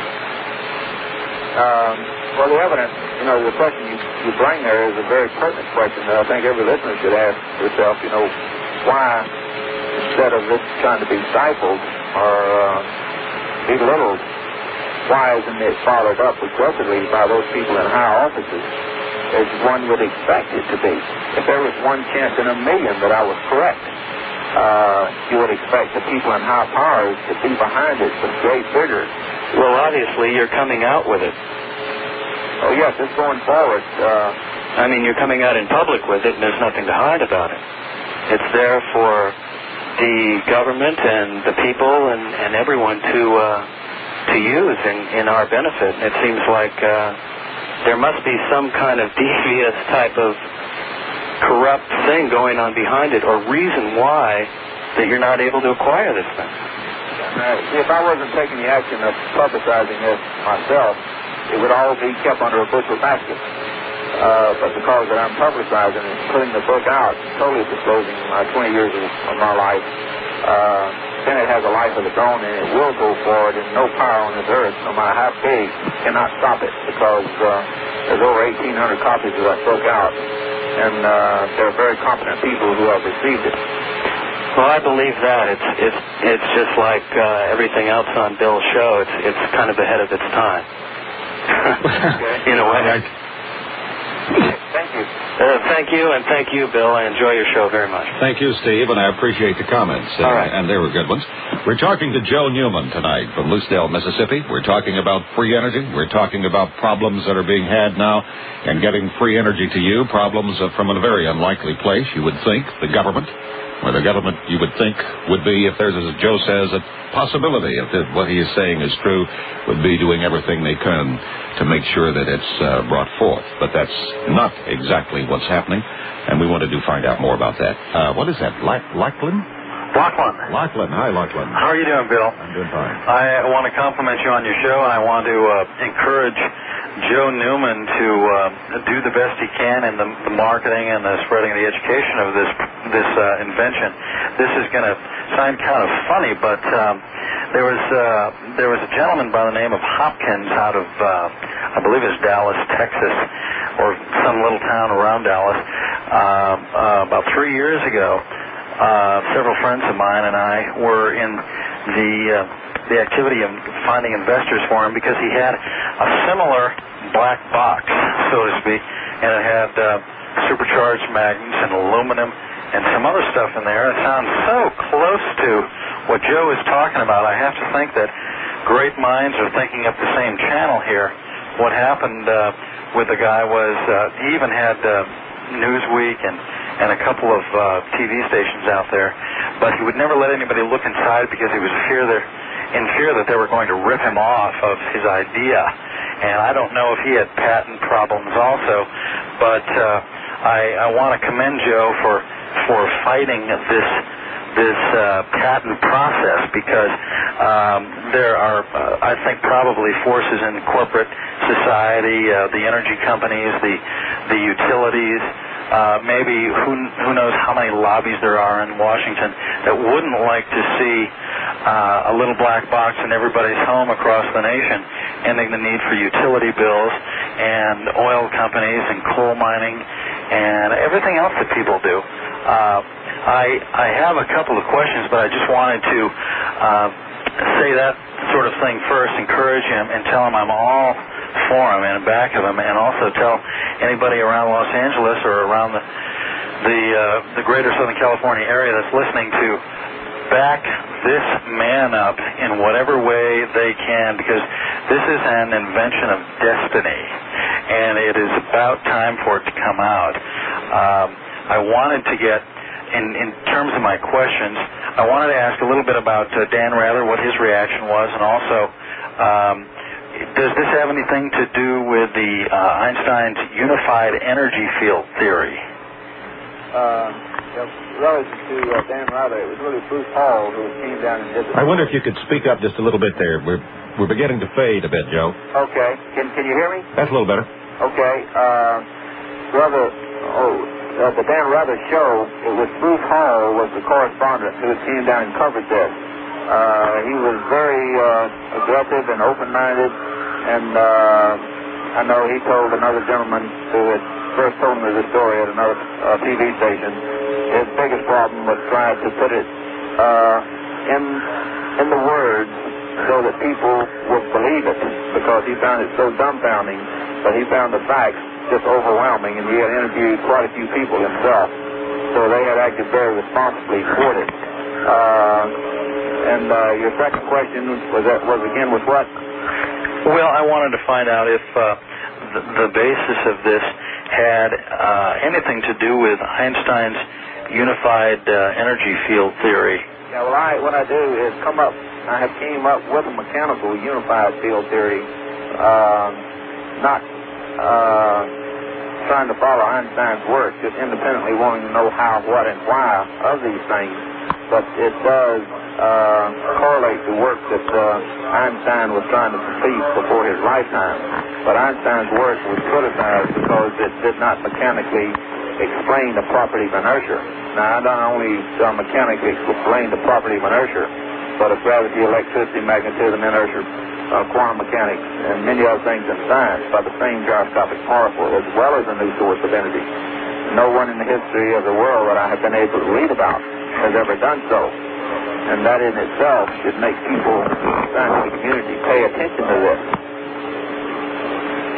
Well, the evidence, the question you bring there is a very pertinent question that I think every listener should ask herself, why, instead of this trying to be stifled or belittled, why isn't it followed up aggressively by those people in high offices as one would expect it to be? If there was one chance in a million that I was correct, you would expect the people in high powers to be behind it with great vigor. Well, obviously, you're coming out with it. Oh, yes, it's going forward. You're coming out in public with it, and there's nothing to hide about it. It's there for the government and the people and everyone to use in our benefit. It seems like there must be some kind of devious type of corrupt thing going on behind it, or reason why that you're not able to acquire this thing. If I wasn't taking the action of publicizing this myself, it would all be kept under a bushel basket. But because that I'm publicizing and putting the book out, totally disclosing my 20 years of my life, then it has a life of its own, and it will go forward, and no power on this earth, no matter how big, cannot stop it, because there's over 1,800 copies of that book out, and there are very competent people who have received it. Well, I believe that. It's just like everything else on Bill's show. It's kind of ahead of its time. In a way. Thank you. Thank you, and thank you, Bill. I enjoy your show very much. Thank you, Steve, and I appreciate the comments. All right. And they were good ones. We're talking to Joe Newman tonight from Lucedale, Mississippi. We're talking about free energy. We're talking about problems that are being had now and getting free energy to you, problems from a very unlikely place, you would think, the government. Where the government, you would think, would be, if there's, as Joe says, a possibility, if what he is saying is true, would be doing everything they can to make sure that it's brought forth. But that's not exactly what's happening, and we wanted to find out more about that. What is that, Lachlan? Lachlan. Hi, Lachlan. How are you doing, Bill? I'm doing fine. I want to compliment you on your show, and I want to encourage Joe Newman to do the best he can in the marketing and the spreading of the education of this invention. This is going to sound kind of funny, but there was a gentleman by the name of Hopkins out of I believe it's Dallas, Texas, or some little town around Dallas. About 3 years ago, several friends of mine and I were in the activity of finding investors for him because he had a similar black box, so to speak, and it had supercharged magnets and aluminum and some other stuff in there. It sounds so close to what Joe is talking about. I have to think that great minds are thinking up the same channel here. What happened with the guy was he even had Newsweek and a couple of TV stations out there, but he would never let anybody look inside because he was in fear that they were going to rip him off of his idea. And I don't know if he had patent problems also, but I want to commend Joe for fighting this patent process because there are, I think, probably forces in corporate society, the energy companies, the utilities, maybe who knows how many lobbies there are in Washington that wouldn't like to see a little black box in everybody's home across the nation, ending the need for utility bills and oil companies and coal mining and everything else that people do. I have a couple of questions, but I just wanted to say that sort of thing first, encourage him, and tell him I'm all for him and back of him, and also tell anybody around Los Angeles or around the greater Southern California area that's listening to back this man up in whatever way they can, because this is an invention of destiny, and it is about time for it to come out. I wanted to get, in terms of my questions, I wanted to ask a little bit about Dan Rather, what his reaction was, and also does this have anything to do with the Einstein's unified energy field theory? Relative to Dan Rather, it was really Bruce Hall who came down and did this. I wonder if you could speak up just a little bit there. We're beginning to fade a bit, Joe. Okay. Can you hear me? That's a little better. Okay. The Dan Rather show, it was Bruce Hall was the correspondent who came down and covered this. He was very aggressive and open-minded, and I know he told another gentleman who had first told me the story at another TV station, his biggest problem was trying to put it in the words so that people would believe it, because he found it so dumbfounding, but he found the facts just overwhelming, and he had interviewed quite a few people himself, so they had acted very responsibly toward it. And your second question was again with what? Well, I wanted to find out if the basis of this had anything to do with Einstein's unified energy field theory. Yeah, well, what I do is I have came up with a mechanical unified field theory, not trying to follow Einstein's work, just independently wanting to know how, what, and why of these things. But it does correlate the work that Einstein was trying to complete before his lifetime. But Einstein's work was criticized because it did not mechanically explain the property of inertia. Now, I not only mechanically explain the property of inertia, but of gravity, electricity, magnetism, inertia, quantum mechanics, and many other things in science by the same gyroscopic particle, as well as a new source of energy. No one in the history of the world that I have been able to read about has ever done so. And that in itself should make people in the scientific community pay attention to this.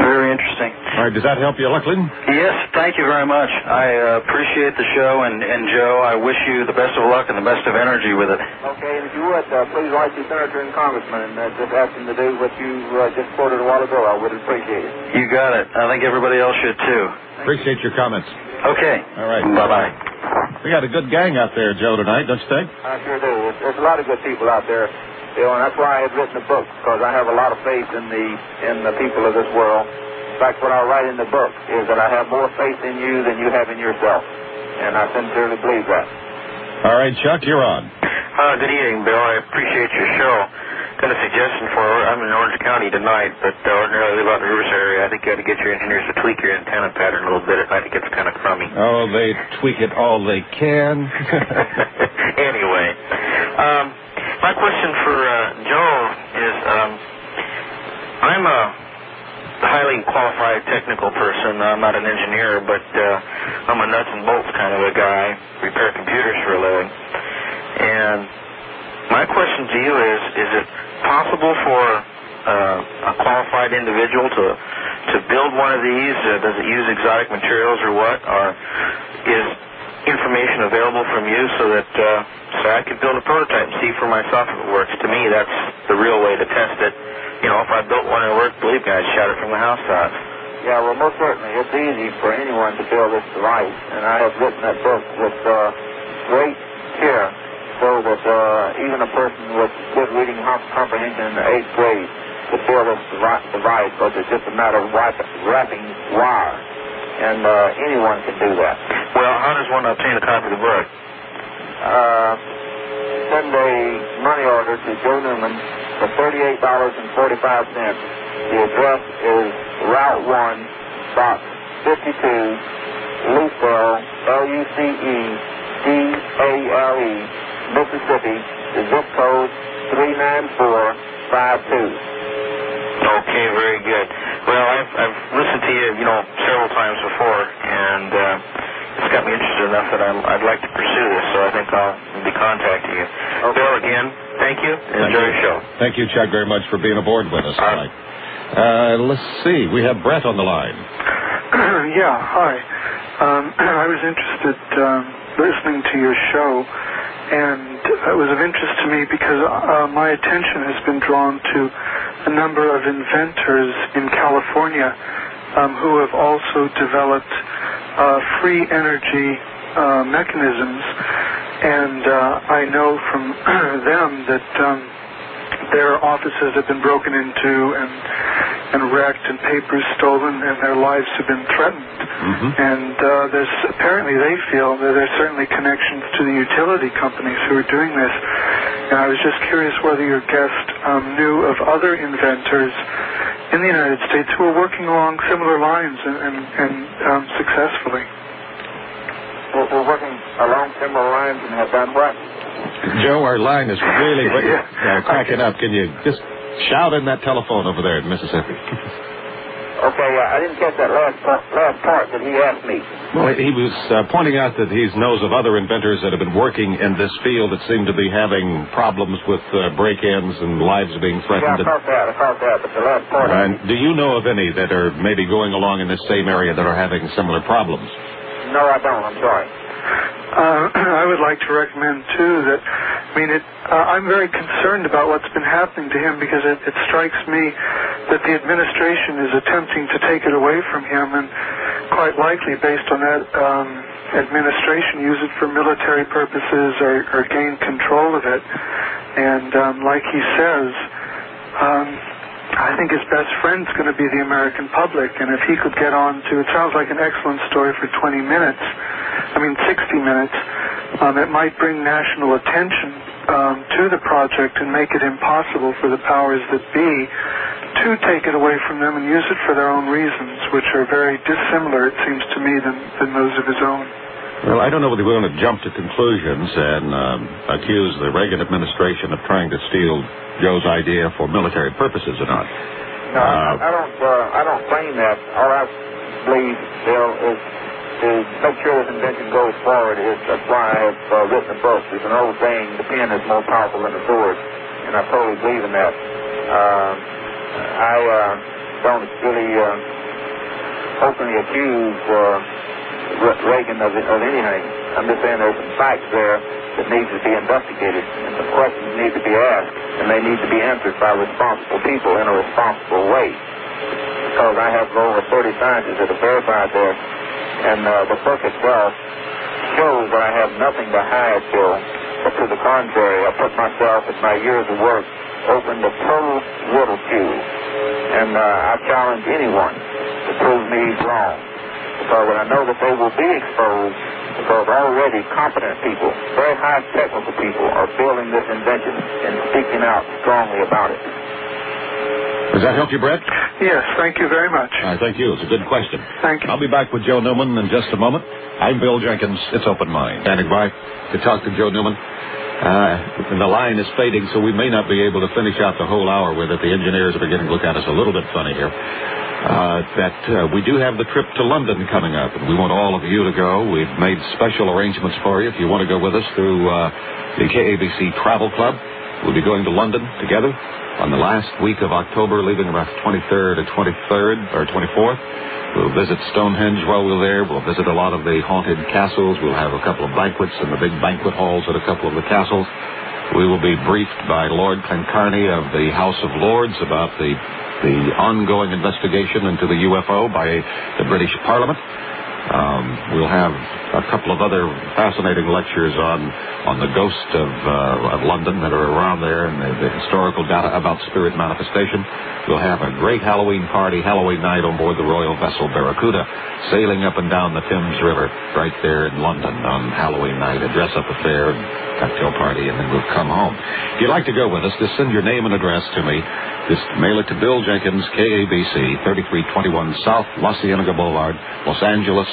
Very interesting. All right, does that help you, Lachlan? Yes, thank you very much. I appreciate the show, and Joe, I wish you the best of luck and the best of energy with it. Okay, and if you would, please write the Senator and Congressman and just ask them to do what you just quoted a while ago. I would appreciate it. You got it. I think everybody else should, too. Appreciate your comments. Okay. All right. Bye-bye. We got a good gang out there, Joe, tonight, don't you think? I sure do. There's a lot of good people out there, and that's why I have written a book, because I have a lot of faith in the people of this world. In fact, what I write in the book is that I have more faith in you than you have in yourself, and I sincerely believe that. All right, Chuck, you're on. Good evening, Bill. I appreciate your show. Got a suggestion for I'm in Orange County tonight, but ordinarily I live out in the Riverside area. I think you ought to get your engineers to tweak your antenna pattern a little bit. At night it gets kind of crummy. Oh, they tweak it all they can. Anyway, my question for Joe is I'm a highly qualified technical person. I'm not an engineer, but I'm a nuts and bolts kind of a guy, repair computers for a living. And my question to you is it possible for a qualified individual to build one of these? Does it use exotic materials or what? Or is information available from you so that I could build a prototype and see for myself if it works? To me, that's the real way to test it. You know, if I built one and it worked, believe me, I'd shout it from the housetops. Yeah, well, most certainly. It's easy for anyone to build this device, and I have written that book with great care so that even a person with good reading comprehension in the 8th grade could build this device, because it's just a matter of wrapping wire, and anyone can do that. Well, how does one obtain a copy of the book? Send a money order to Joe Newman for $38.45. The address is Route 1, Box 52, Lucedale, Lucedale, Mississippi. The zip code 39452. Okay, very good. Well, I've listened to you, several times before, and it's got me interested enough that I'd like to pursue this, so I think I'll be contacting you. Okay. Bill, again, thank you. Enjoy your show. Thank you, Chuck, very much for being aboard with us tonight. Let's see. We have Brett on the line. Yeah, hi. I was interested listening to your show, and it was of interest to me because my attention has been drawn to a number of inventors in California who have also developed free energy mechanisms, and I know from them that their offices have been broken into and wrecked and papers stolen, and their lives have been threatened. Mm-hmm. And there's apparently they feel that there's certainly connections to the utility companies who are doing this. And I was just curious whether your guest knew of other inventors in the United States who are working along similar lines and successfully. We're working along similar lines and have done what? Joe, our line is really cracking up. Can you just shout in that telephone over there in Mississippi? Okay, I didn't catch that last part that he asked me. Well, he was pointing out that he knows of other inventors that have been working in this field that seem to be having problems with break-ins and lives being threatened. Yeah, I caught that, but the last part... do you know of any that are maybe going along in this same area that are having similar problems? No, I don't. I'm sorry. I would like to recommend, too, that, I'm very concerned about what's been happening to him because it strikes me that the administration is attempting to take it away from him and quite likely, based on that administration, use it for military purposes or gain control of it. And like he says, I think his best friend's going to be the American public, and if he could get on to, it sounds like an excellent story for 60 minutes, it might bring national attention to the project and make it impossible for the powers that be to take it away from them and use it for their own reasons, which are very dissimilar, it seems to me, than those of his own. Well, I don't know whether we're going to jump to conclusions and accuse the Reagan administration of trying to steal Joe's idea for military purposes or not. No, I don't claim that. All I believe, Bill, is to make sure this invention goes forward. That's why I have written a book. There's an old saying, the pen is more powerful than the sword, and I totally believe in that. I don't really openly accuse Reagan of anything. I'm just saying there's some facts there that needs to be investigated, and some questions need to be asked, and they need to be answered by responsible people in a responsible way. Because I have over 30 scientists that have verified this, and the book itself shows that I have nothing to hide, Bill, but to the contrary, I put myself and my years of work open to total ridicule, and I challenge anyone to prove me wrong, because I know that they will be exposed, because already competent people, very high technical people, are building this invention and speaking out strongly about it. Does that help you, Brett? Yes, thank you very much. Thank you. It's a good question. Thank you. I'll be back with Joe Newman in just a moment. I'm Bill Jenkins. It's Open Mind. Standing by to talk to Joe Newman. The line is fading, so we may not be able to finish out the whole hour with it. The engineers are beginning to look at us a little bit funny here. We do have the trip to London coming up, and we want all of you to go. We've made special arrangements for you if you want to go with us through the KABC Travel Club. We'll be going to London together on the last week of October, leaving about 23rd or 24th. We'll visit Stonehenge while we're there. We'll visit a lot of the haunted castles. We'll have a couple of banquets in the big banquet halls at a couple of the castles. We will be briefed by Lord Clancarney of the House of Lords about the ongoing investigation into the UFO by the British Parliament. We'll have a couple of other fascinating lectures on the ghost of London that are around there, and the historical data about spirit manifestation. We'll have a great Halloween party, Halloween night on board the royal vessel Barracuda, sailing up and down the Thames River right there in London on Halloween night, a dress-up affair and cocktail party, and then we'll come home. If you'd like to go with us, just send your name and address to me. Just mail it to Bill Jenkins, KABC, 3321 South La Cienega Boulevard, Los Angeles,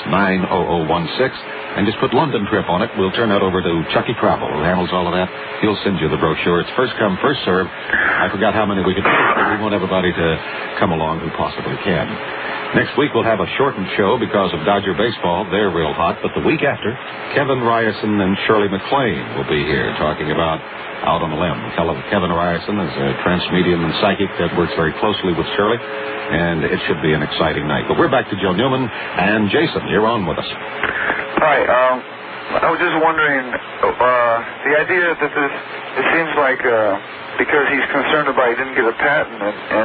90016, and just put London trip on it. We'll turn that over to Chucky Travel, who handles all of that. He'll send you the brochure. It's first come, first serve. I forgot how many we could take, but we want everybody to come along who possibly can. Next week, we'll have a shortened show because of Dodger baseball. They're real hot. But the week after, Kevin Ryerson and Shirley MacLaine will be here talking about Out on a Limb. Kevin Ryerson is a transmedium and psychic that works very closely with Shirley, and it should be an exciting night. But we're back to Joe Newman. And Jason, you're on with us. Hi. I was just wondering, the idea that it seems like because he's concerned about he didn't get a patent,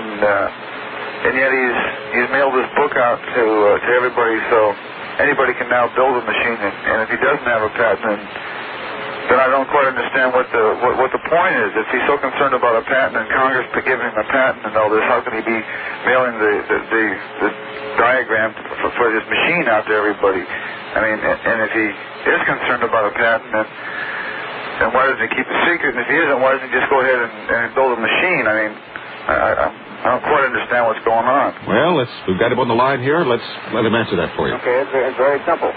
and yet he's mailed this book out to everybody, so anybody can now build a machine. And if he doesn't have a patent, then I don't quite understand what the point is. If he's so concerned about a patent and Congress giving him a patent and all this, how can he be mailing the diagram for his machine out to everybody? I mean, and if he is concerned about a patent, then why doesn't he keep it secret? And if he isn't, why doesn't he just go ahead and build a machine? I mean, I don't quite understand what's going on. Well, we've got him on the line here. Let's let him answer that for you. Okay, it's very simple.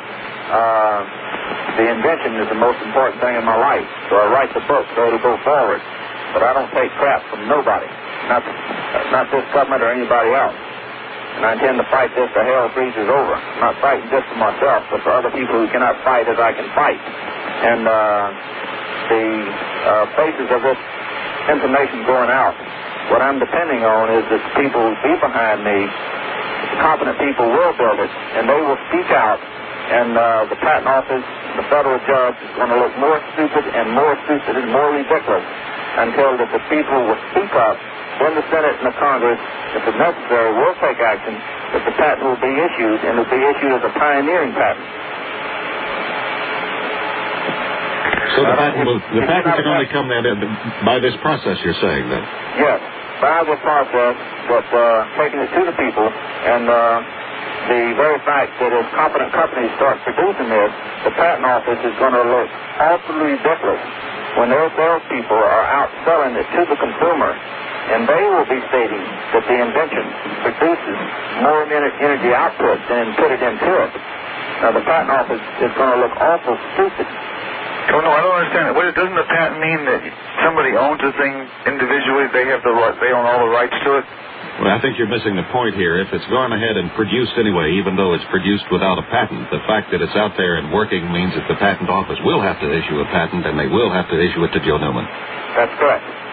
The invention is the most important thing in my life, so I write the book so it'll go forward. But I don't take crap from nobody, not this government or anybody else. And I intend to fight this till hell freezes over. I'm not fighting just for myself, but for other people who cannot fight as I can fight. And the basis of this information going out, what I'm depending on is that people who be behind me, competent people, will build it, and they will speak out. And the patent office, the federal judge, is going to look more stupid and more ridiculous until that the people will speak up in the Senate and the Congress. If it's necessary, will take action, that the patent will be issued, and it will be issued as a pioneering patent. So the patent can only come then by this process, you're saying, then? Yes, by the process, but taking it to the people, and the very fact that as competent companies start producing this, the patent office is going to look awfully ridiculous when their salespeople are out selling it to the consumer, and they will be stating that the invention produces more energy output than put it into it. Now, the patent office is going to look awful stupid. Oh, no, I don't understand. Doesn't the patent mean that somebody owns the thing individually? They own all the rights to it? Well, I think you're missing the point here. If it's gone ahead and produced anyway, even though it's produced without a patent, the fact that it's out there and working means that the patent office will have to issue a patent, and they will have to issue it to Joe Newman. That's correct.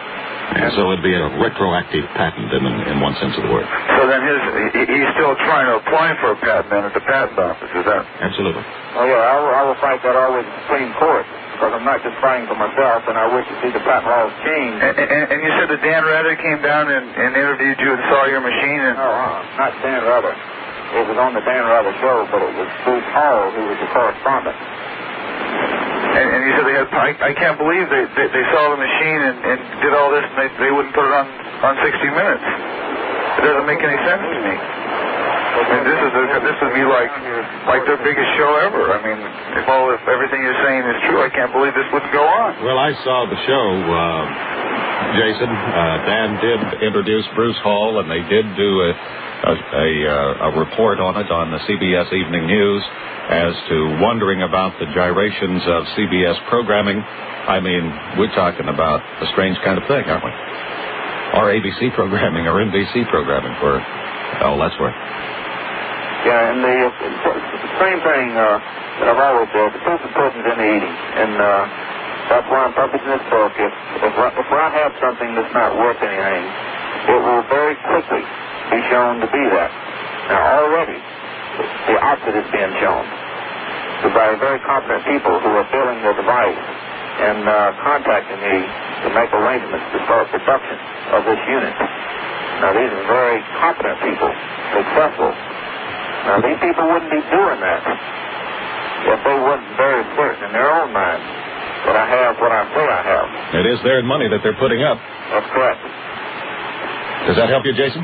And so it'd be a retroactive patent in one sense of the word. So then he's still trying to apply for a patent then at the patent office, is that? Absolutely. Oh, yeah, I will fight that all with the Supreme Court, because I'm not just fighting for myself, and I wish to see the patent laws changed. And you said that Dan Rather came down and interviewed you and saw your machine? And... No, not Dan Rather. It was on the Dan Rather show, but it was Bruce Hall who was the correspondent. And you said they had, I can't believe they saw the machine and did all this, and they wouldn't put it on 60 Minutes. It doesn't make any sense to me. And this would be like their biggest show ever. I mean, if everything you're saying is true, I can't believe this wouldn't go on. Well, I saw the show, Jason. Dan did introduce Bruce Hall, and they did do a report on it on the CBS Evening News as to wondering about the gyrations of CBS programming. I mean, we're talking about a strange kind of thing, aren't we? Or ABC programming or NBC programming for all that's worth. Yeah, and the same thing that I've always said, the proof of pudding's in the eating. And that's why I'm publishing this book. If I have something that's not worth anything, it will very quickly be shown to be that. Now, already, the opposite is being shown by very competent people who are building the device and contacting me to make arrangements to start production of this unit. Now, these are very competent people, successful. Now, these people wouldn't be doing that if they weren't very certain in their own mind that I have what I say I have. It is their money that they're putting up. That's correct. Does that help you, Jason?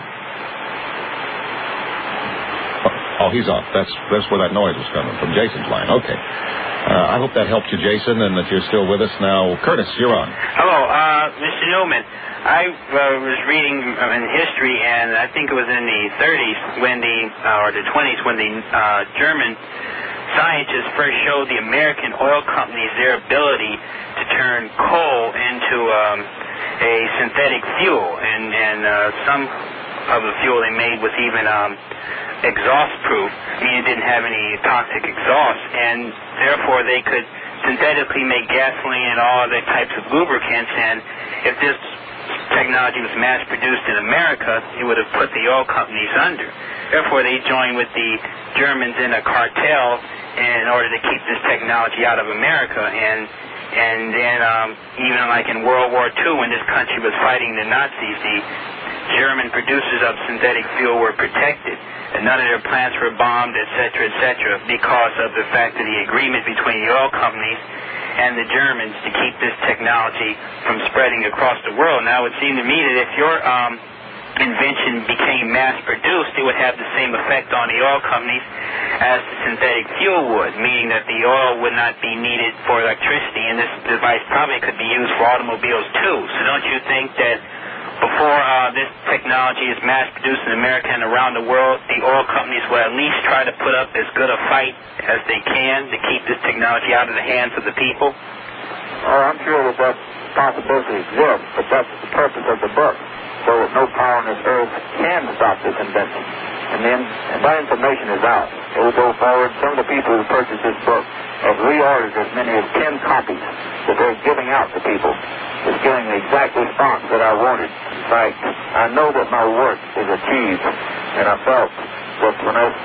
Oh, he's off. That's where that noise was coming from, Jason's line. Okay. I hope that helped you, Jason, and that you're still with us now. Curtis, you're on. Hello, Mr. Newman. I was reading in history, and I think it was in the 30s or the 20s when the German scientists first showed the American oil companies their ability to turn coal into a synthetic fuel, and some of the fuel they made was even exhaust-proof, meaning it didn't have any toxic exhaust, and therefore they could synthetically make gasoline and all other types of lubricants. And if this technology was mass-produced in America, it would have put the oil companies under. Therefore, they joined with the Germans in a cartel in order to keep this technology out of America. And then even like in World War II, when this country was fighting the Nazis, the German producers of synthetic fuel were protected, and none of their plants were bombed, etc., because of the fact of the agreement between the oil companies and the Germans to keep this technology from spreading across the world. Now, it would seem to me that if your invention became mass-produced, it would have the same effect on the oil companies as the synthetic fuel would, meaning that the oil would not be needed for electricity, and this device probably could be used for automobiles too. So don't you think that before this technology is mass-produced in America and around the world, the oil companies will at least try to put up as good a fight as they can to keep this technology out of the hands of the people? Oh, I'm sure that possibility exists, but that's the purpose of the book, so that no power on this earth can stop this invention. And then, and that information is out. It will go forward. Some of the people who purchased this book have reordered as many as 10 copies that they're giving out to people. It's getting the exact response that I wanted. In fact, I know that my work is achieved, and I felt that when as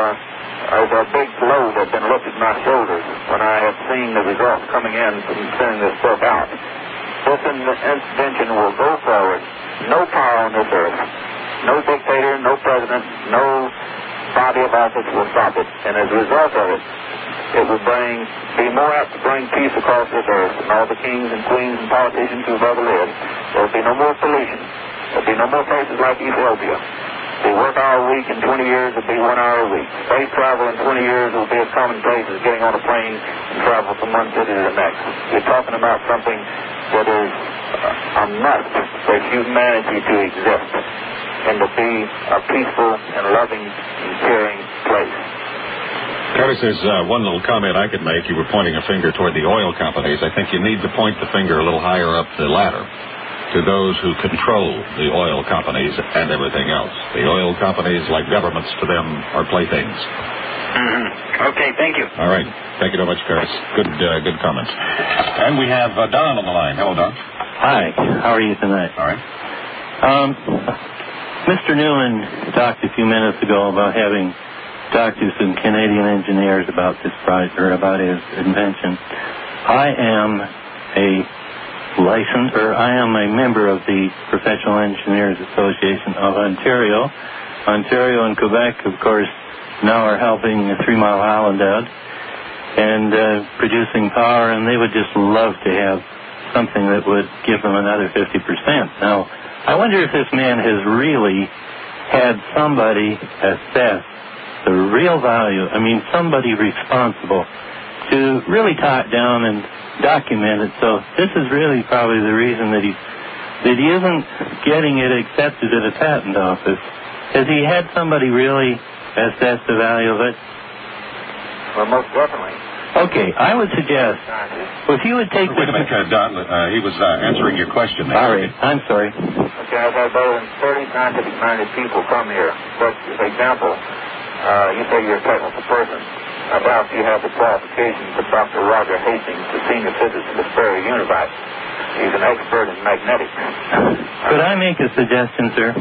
a big load had been lifted from my shoulders when I had seen the results coming in from sending this book out. This invention will go forward. No power on this earth, no dictator, no president, no body of office will stop it. And as a result of it, it will be more apt to bring peace across this earth, and all the kings and queens and politicians who've ever lived. There will be no more pollution. There will be no more places like Ethiopia. The work hour a week in 20 years will be 1 hour a week. Space travel in 20 years will be as commonplace as getting on a plane and travel from one city to the next. You're talking about something that is a must for humanity to exist and to be a peaceful and loving and caring place. Curtis, there's one little comment I could make. You were pointing a finger toward the oil companies. I think you need to point the finger a little higher up the ladder to those who control the oil companies and everything else. The oil companies, like governments to them, are playthings. Mm-hmm. Okay, thank you. All right. Thank you very much, Curtis. Good comments. And we have Don on the line. Hello, Don. Hi, how are you tonight? All right. Mr. Newman talked a few minutes ago about having talked to some Canadian engineers about this prize, or about his invention. I am a member of the Professional Engineers Association of Ontario. Ontario and Quebec, of course, now are helping 3 Mile Island out and producing power, and they would just love to have something that would give them another 50%. Now, I wonder if this man has really had somebody assess the real value, somebody responsible to really tie it down and document it. So this is really probably the reason that he isn't getting it accepted at a patent office. Has he had somebody really assess the value of it? Well, most definitely. Okay, I would suggest, if you would take Wait a minute, Don. He was answering your question there. Sorry, I'm sorry. Okay, I've had more than 30 scientific-minded people come here. For example, you say you're a technical person. I doubt you have the qualifications of Dr. Roger Hastings, the senior physicist of Sperry Univac. He's an expert in magnetics. Could I make a suggestion, sir?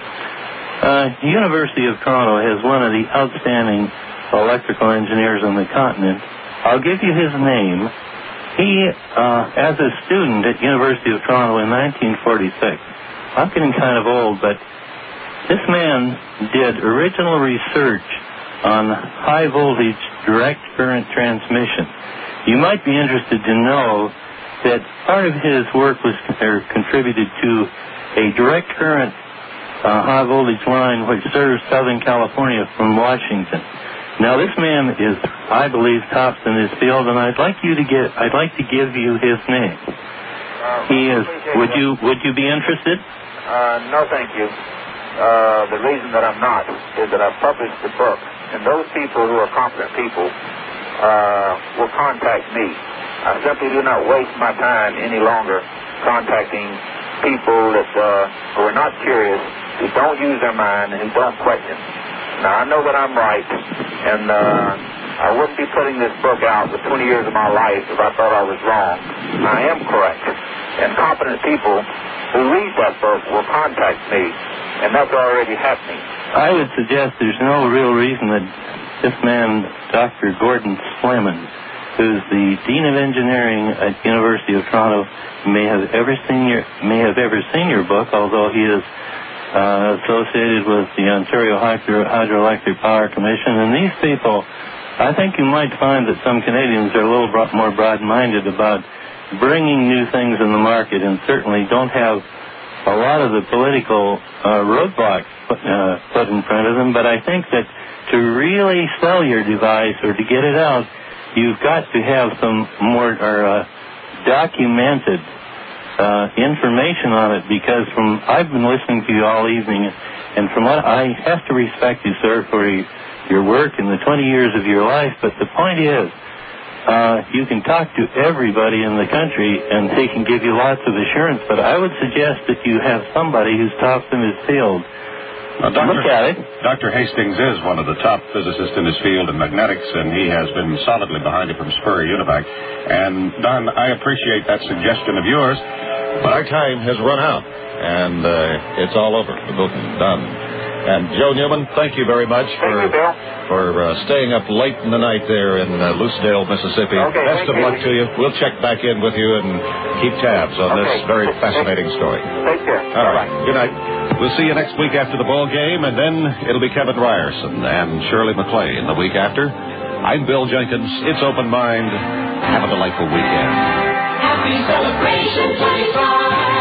The University of Toronto has one of the outstanding electrical engineers on the continent. I'll give you his name. He, as a student at University of Toronto in 1946, I'm getting kind of old, but this man did original research on high voltage direct current transmission. You might be interested to know that part of his work was contributed to a direct current high voltage line which serves Southern California from Washington. Now, this man is, I believe, tops in his field, and I'd like to give you his name. He is. Would you be interested? No, thank you. The reason that I'm not is that I've published the book, and those people who are competent people will contact me. I simply do not waste my time any longer contacting people that who are not curious, who don't use their mind, and who don't question. Now, I know that I'm right, and I wouldn't be putting this book out with 20 years of my life if I thought I was wrong. I am correct, and competent people who read that book will contact me, and that's already happening. I would suggest there's no real reason that this man, Dr. Gordon Slemons, who's the Dean of Engineering at University of Toronto, may have ever seen your book, although he is associated with the Ontario Hydroelectric Power Commission. And these people, I think you might find that some Canadians are a little more broad-minded about bringing new things in the market, and certainly don't have a lot of the political roadblocks put in front of them. But I think that to really sell your device or to get it out, you've got to have some more documented information on it, because I've been listening to you all evening, and from what I have to respect you, sir, for your work in the 20 years of your life, but the point is, you can talk to everybody in the country and they can give you lots of assurance, but I would suggest that you have somebody who's tops in his field. Look at it. Dr. Hastings is one of the top physicists in his field in magnetics, and he has been solidly behind it from Sperry Univac. And, Don, I appreciate that suggestion of yours, but our time has run out, and it's all over. The book is done. And Joe Newman, thank you very much for staying up late in the night there in Lucedale, Mississippi. Okay, best of luck to you. We'll check back in with you and keep tabs on this very fascinating story. Take care. All right. Good night. We'll see you next week after the ball game, and then it'll be Kevin Ryerson and Shirley MacLaine the week after. I'm Bill Jenkins. It's Open Mind. Have a delightful weekend. Happy Celebration 25.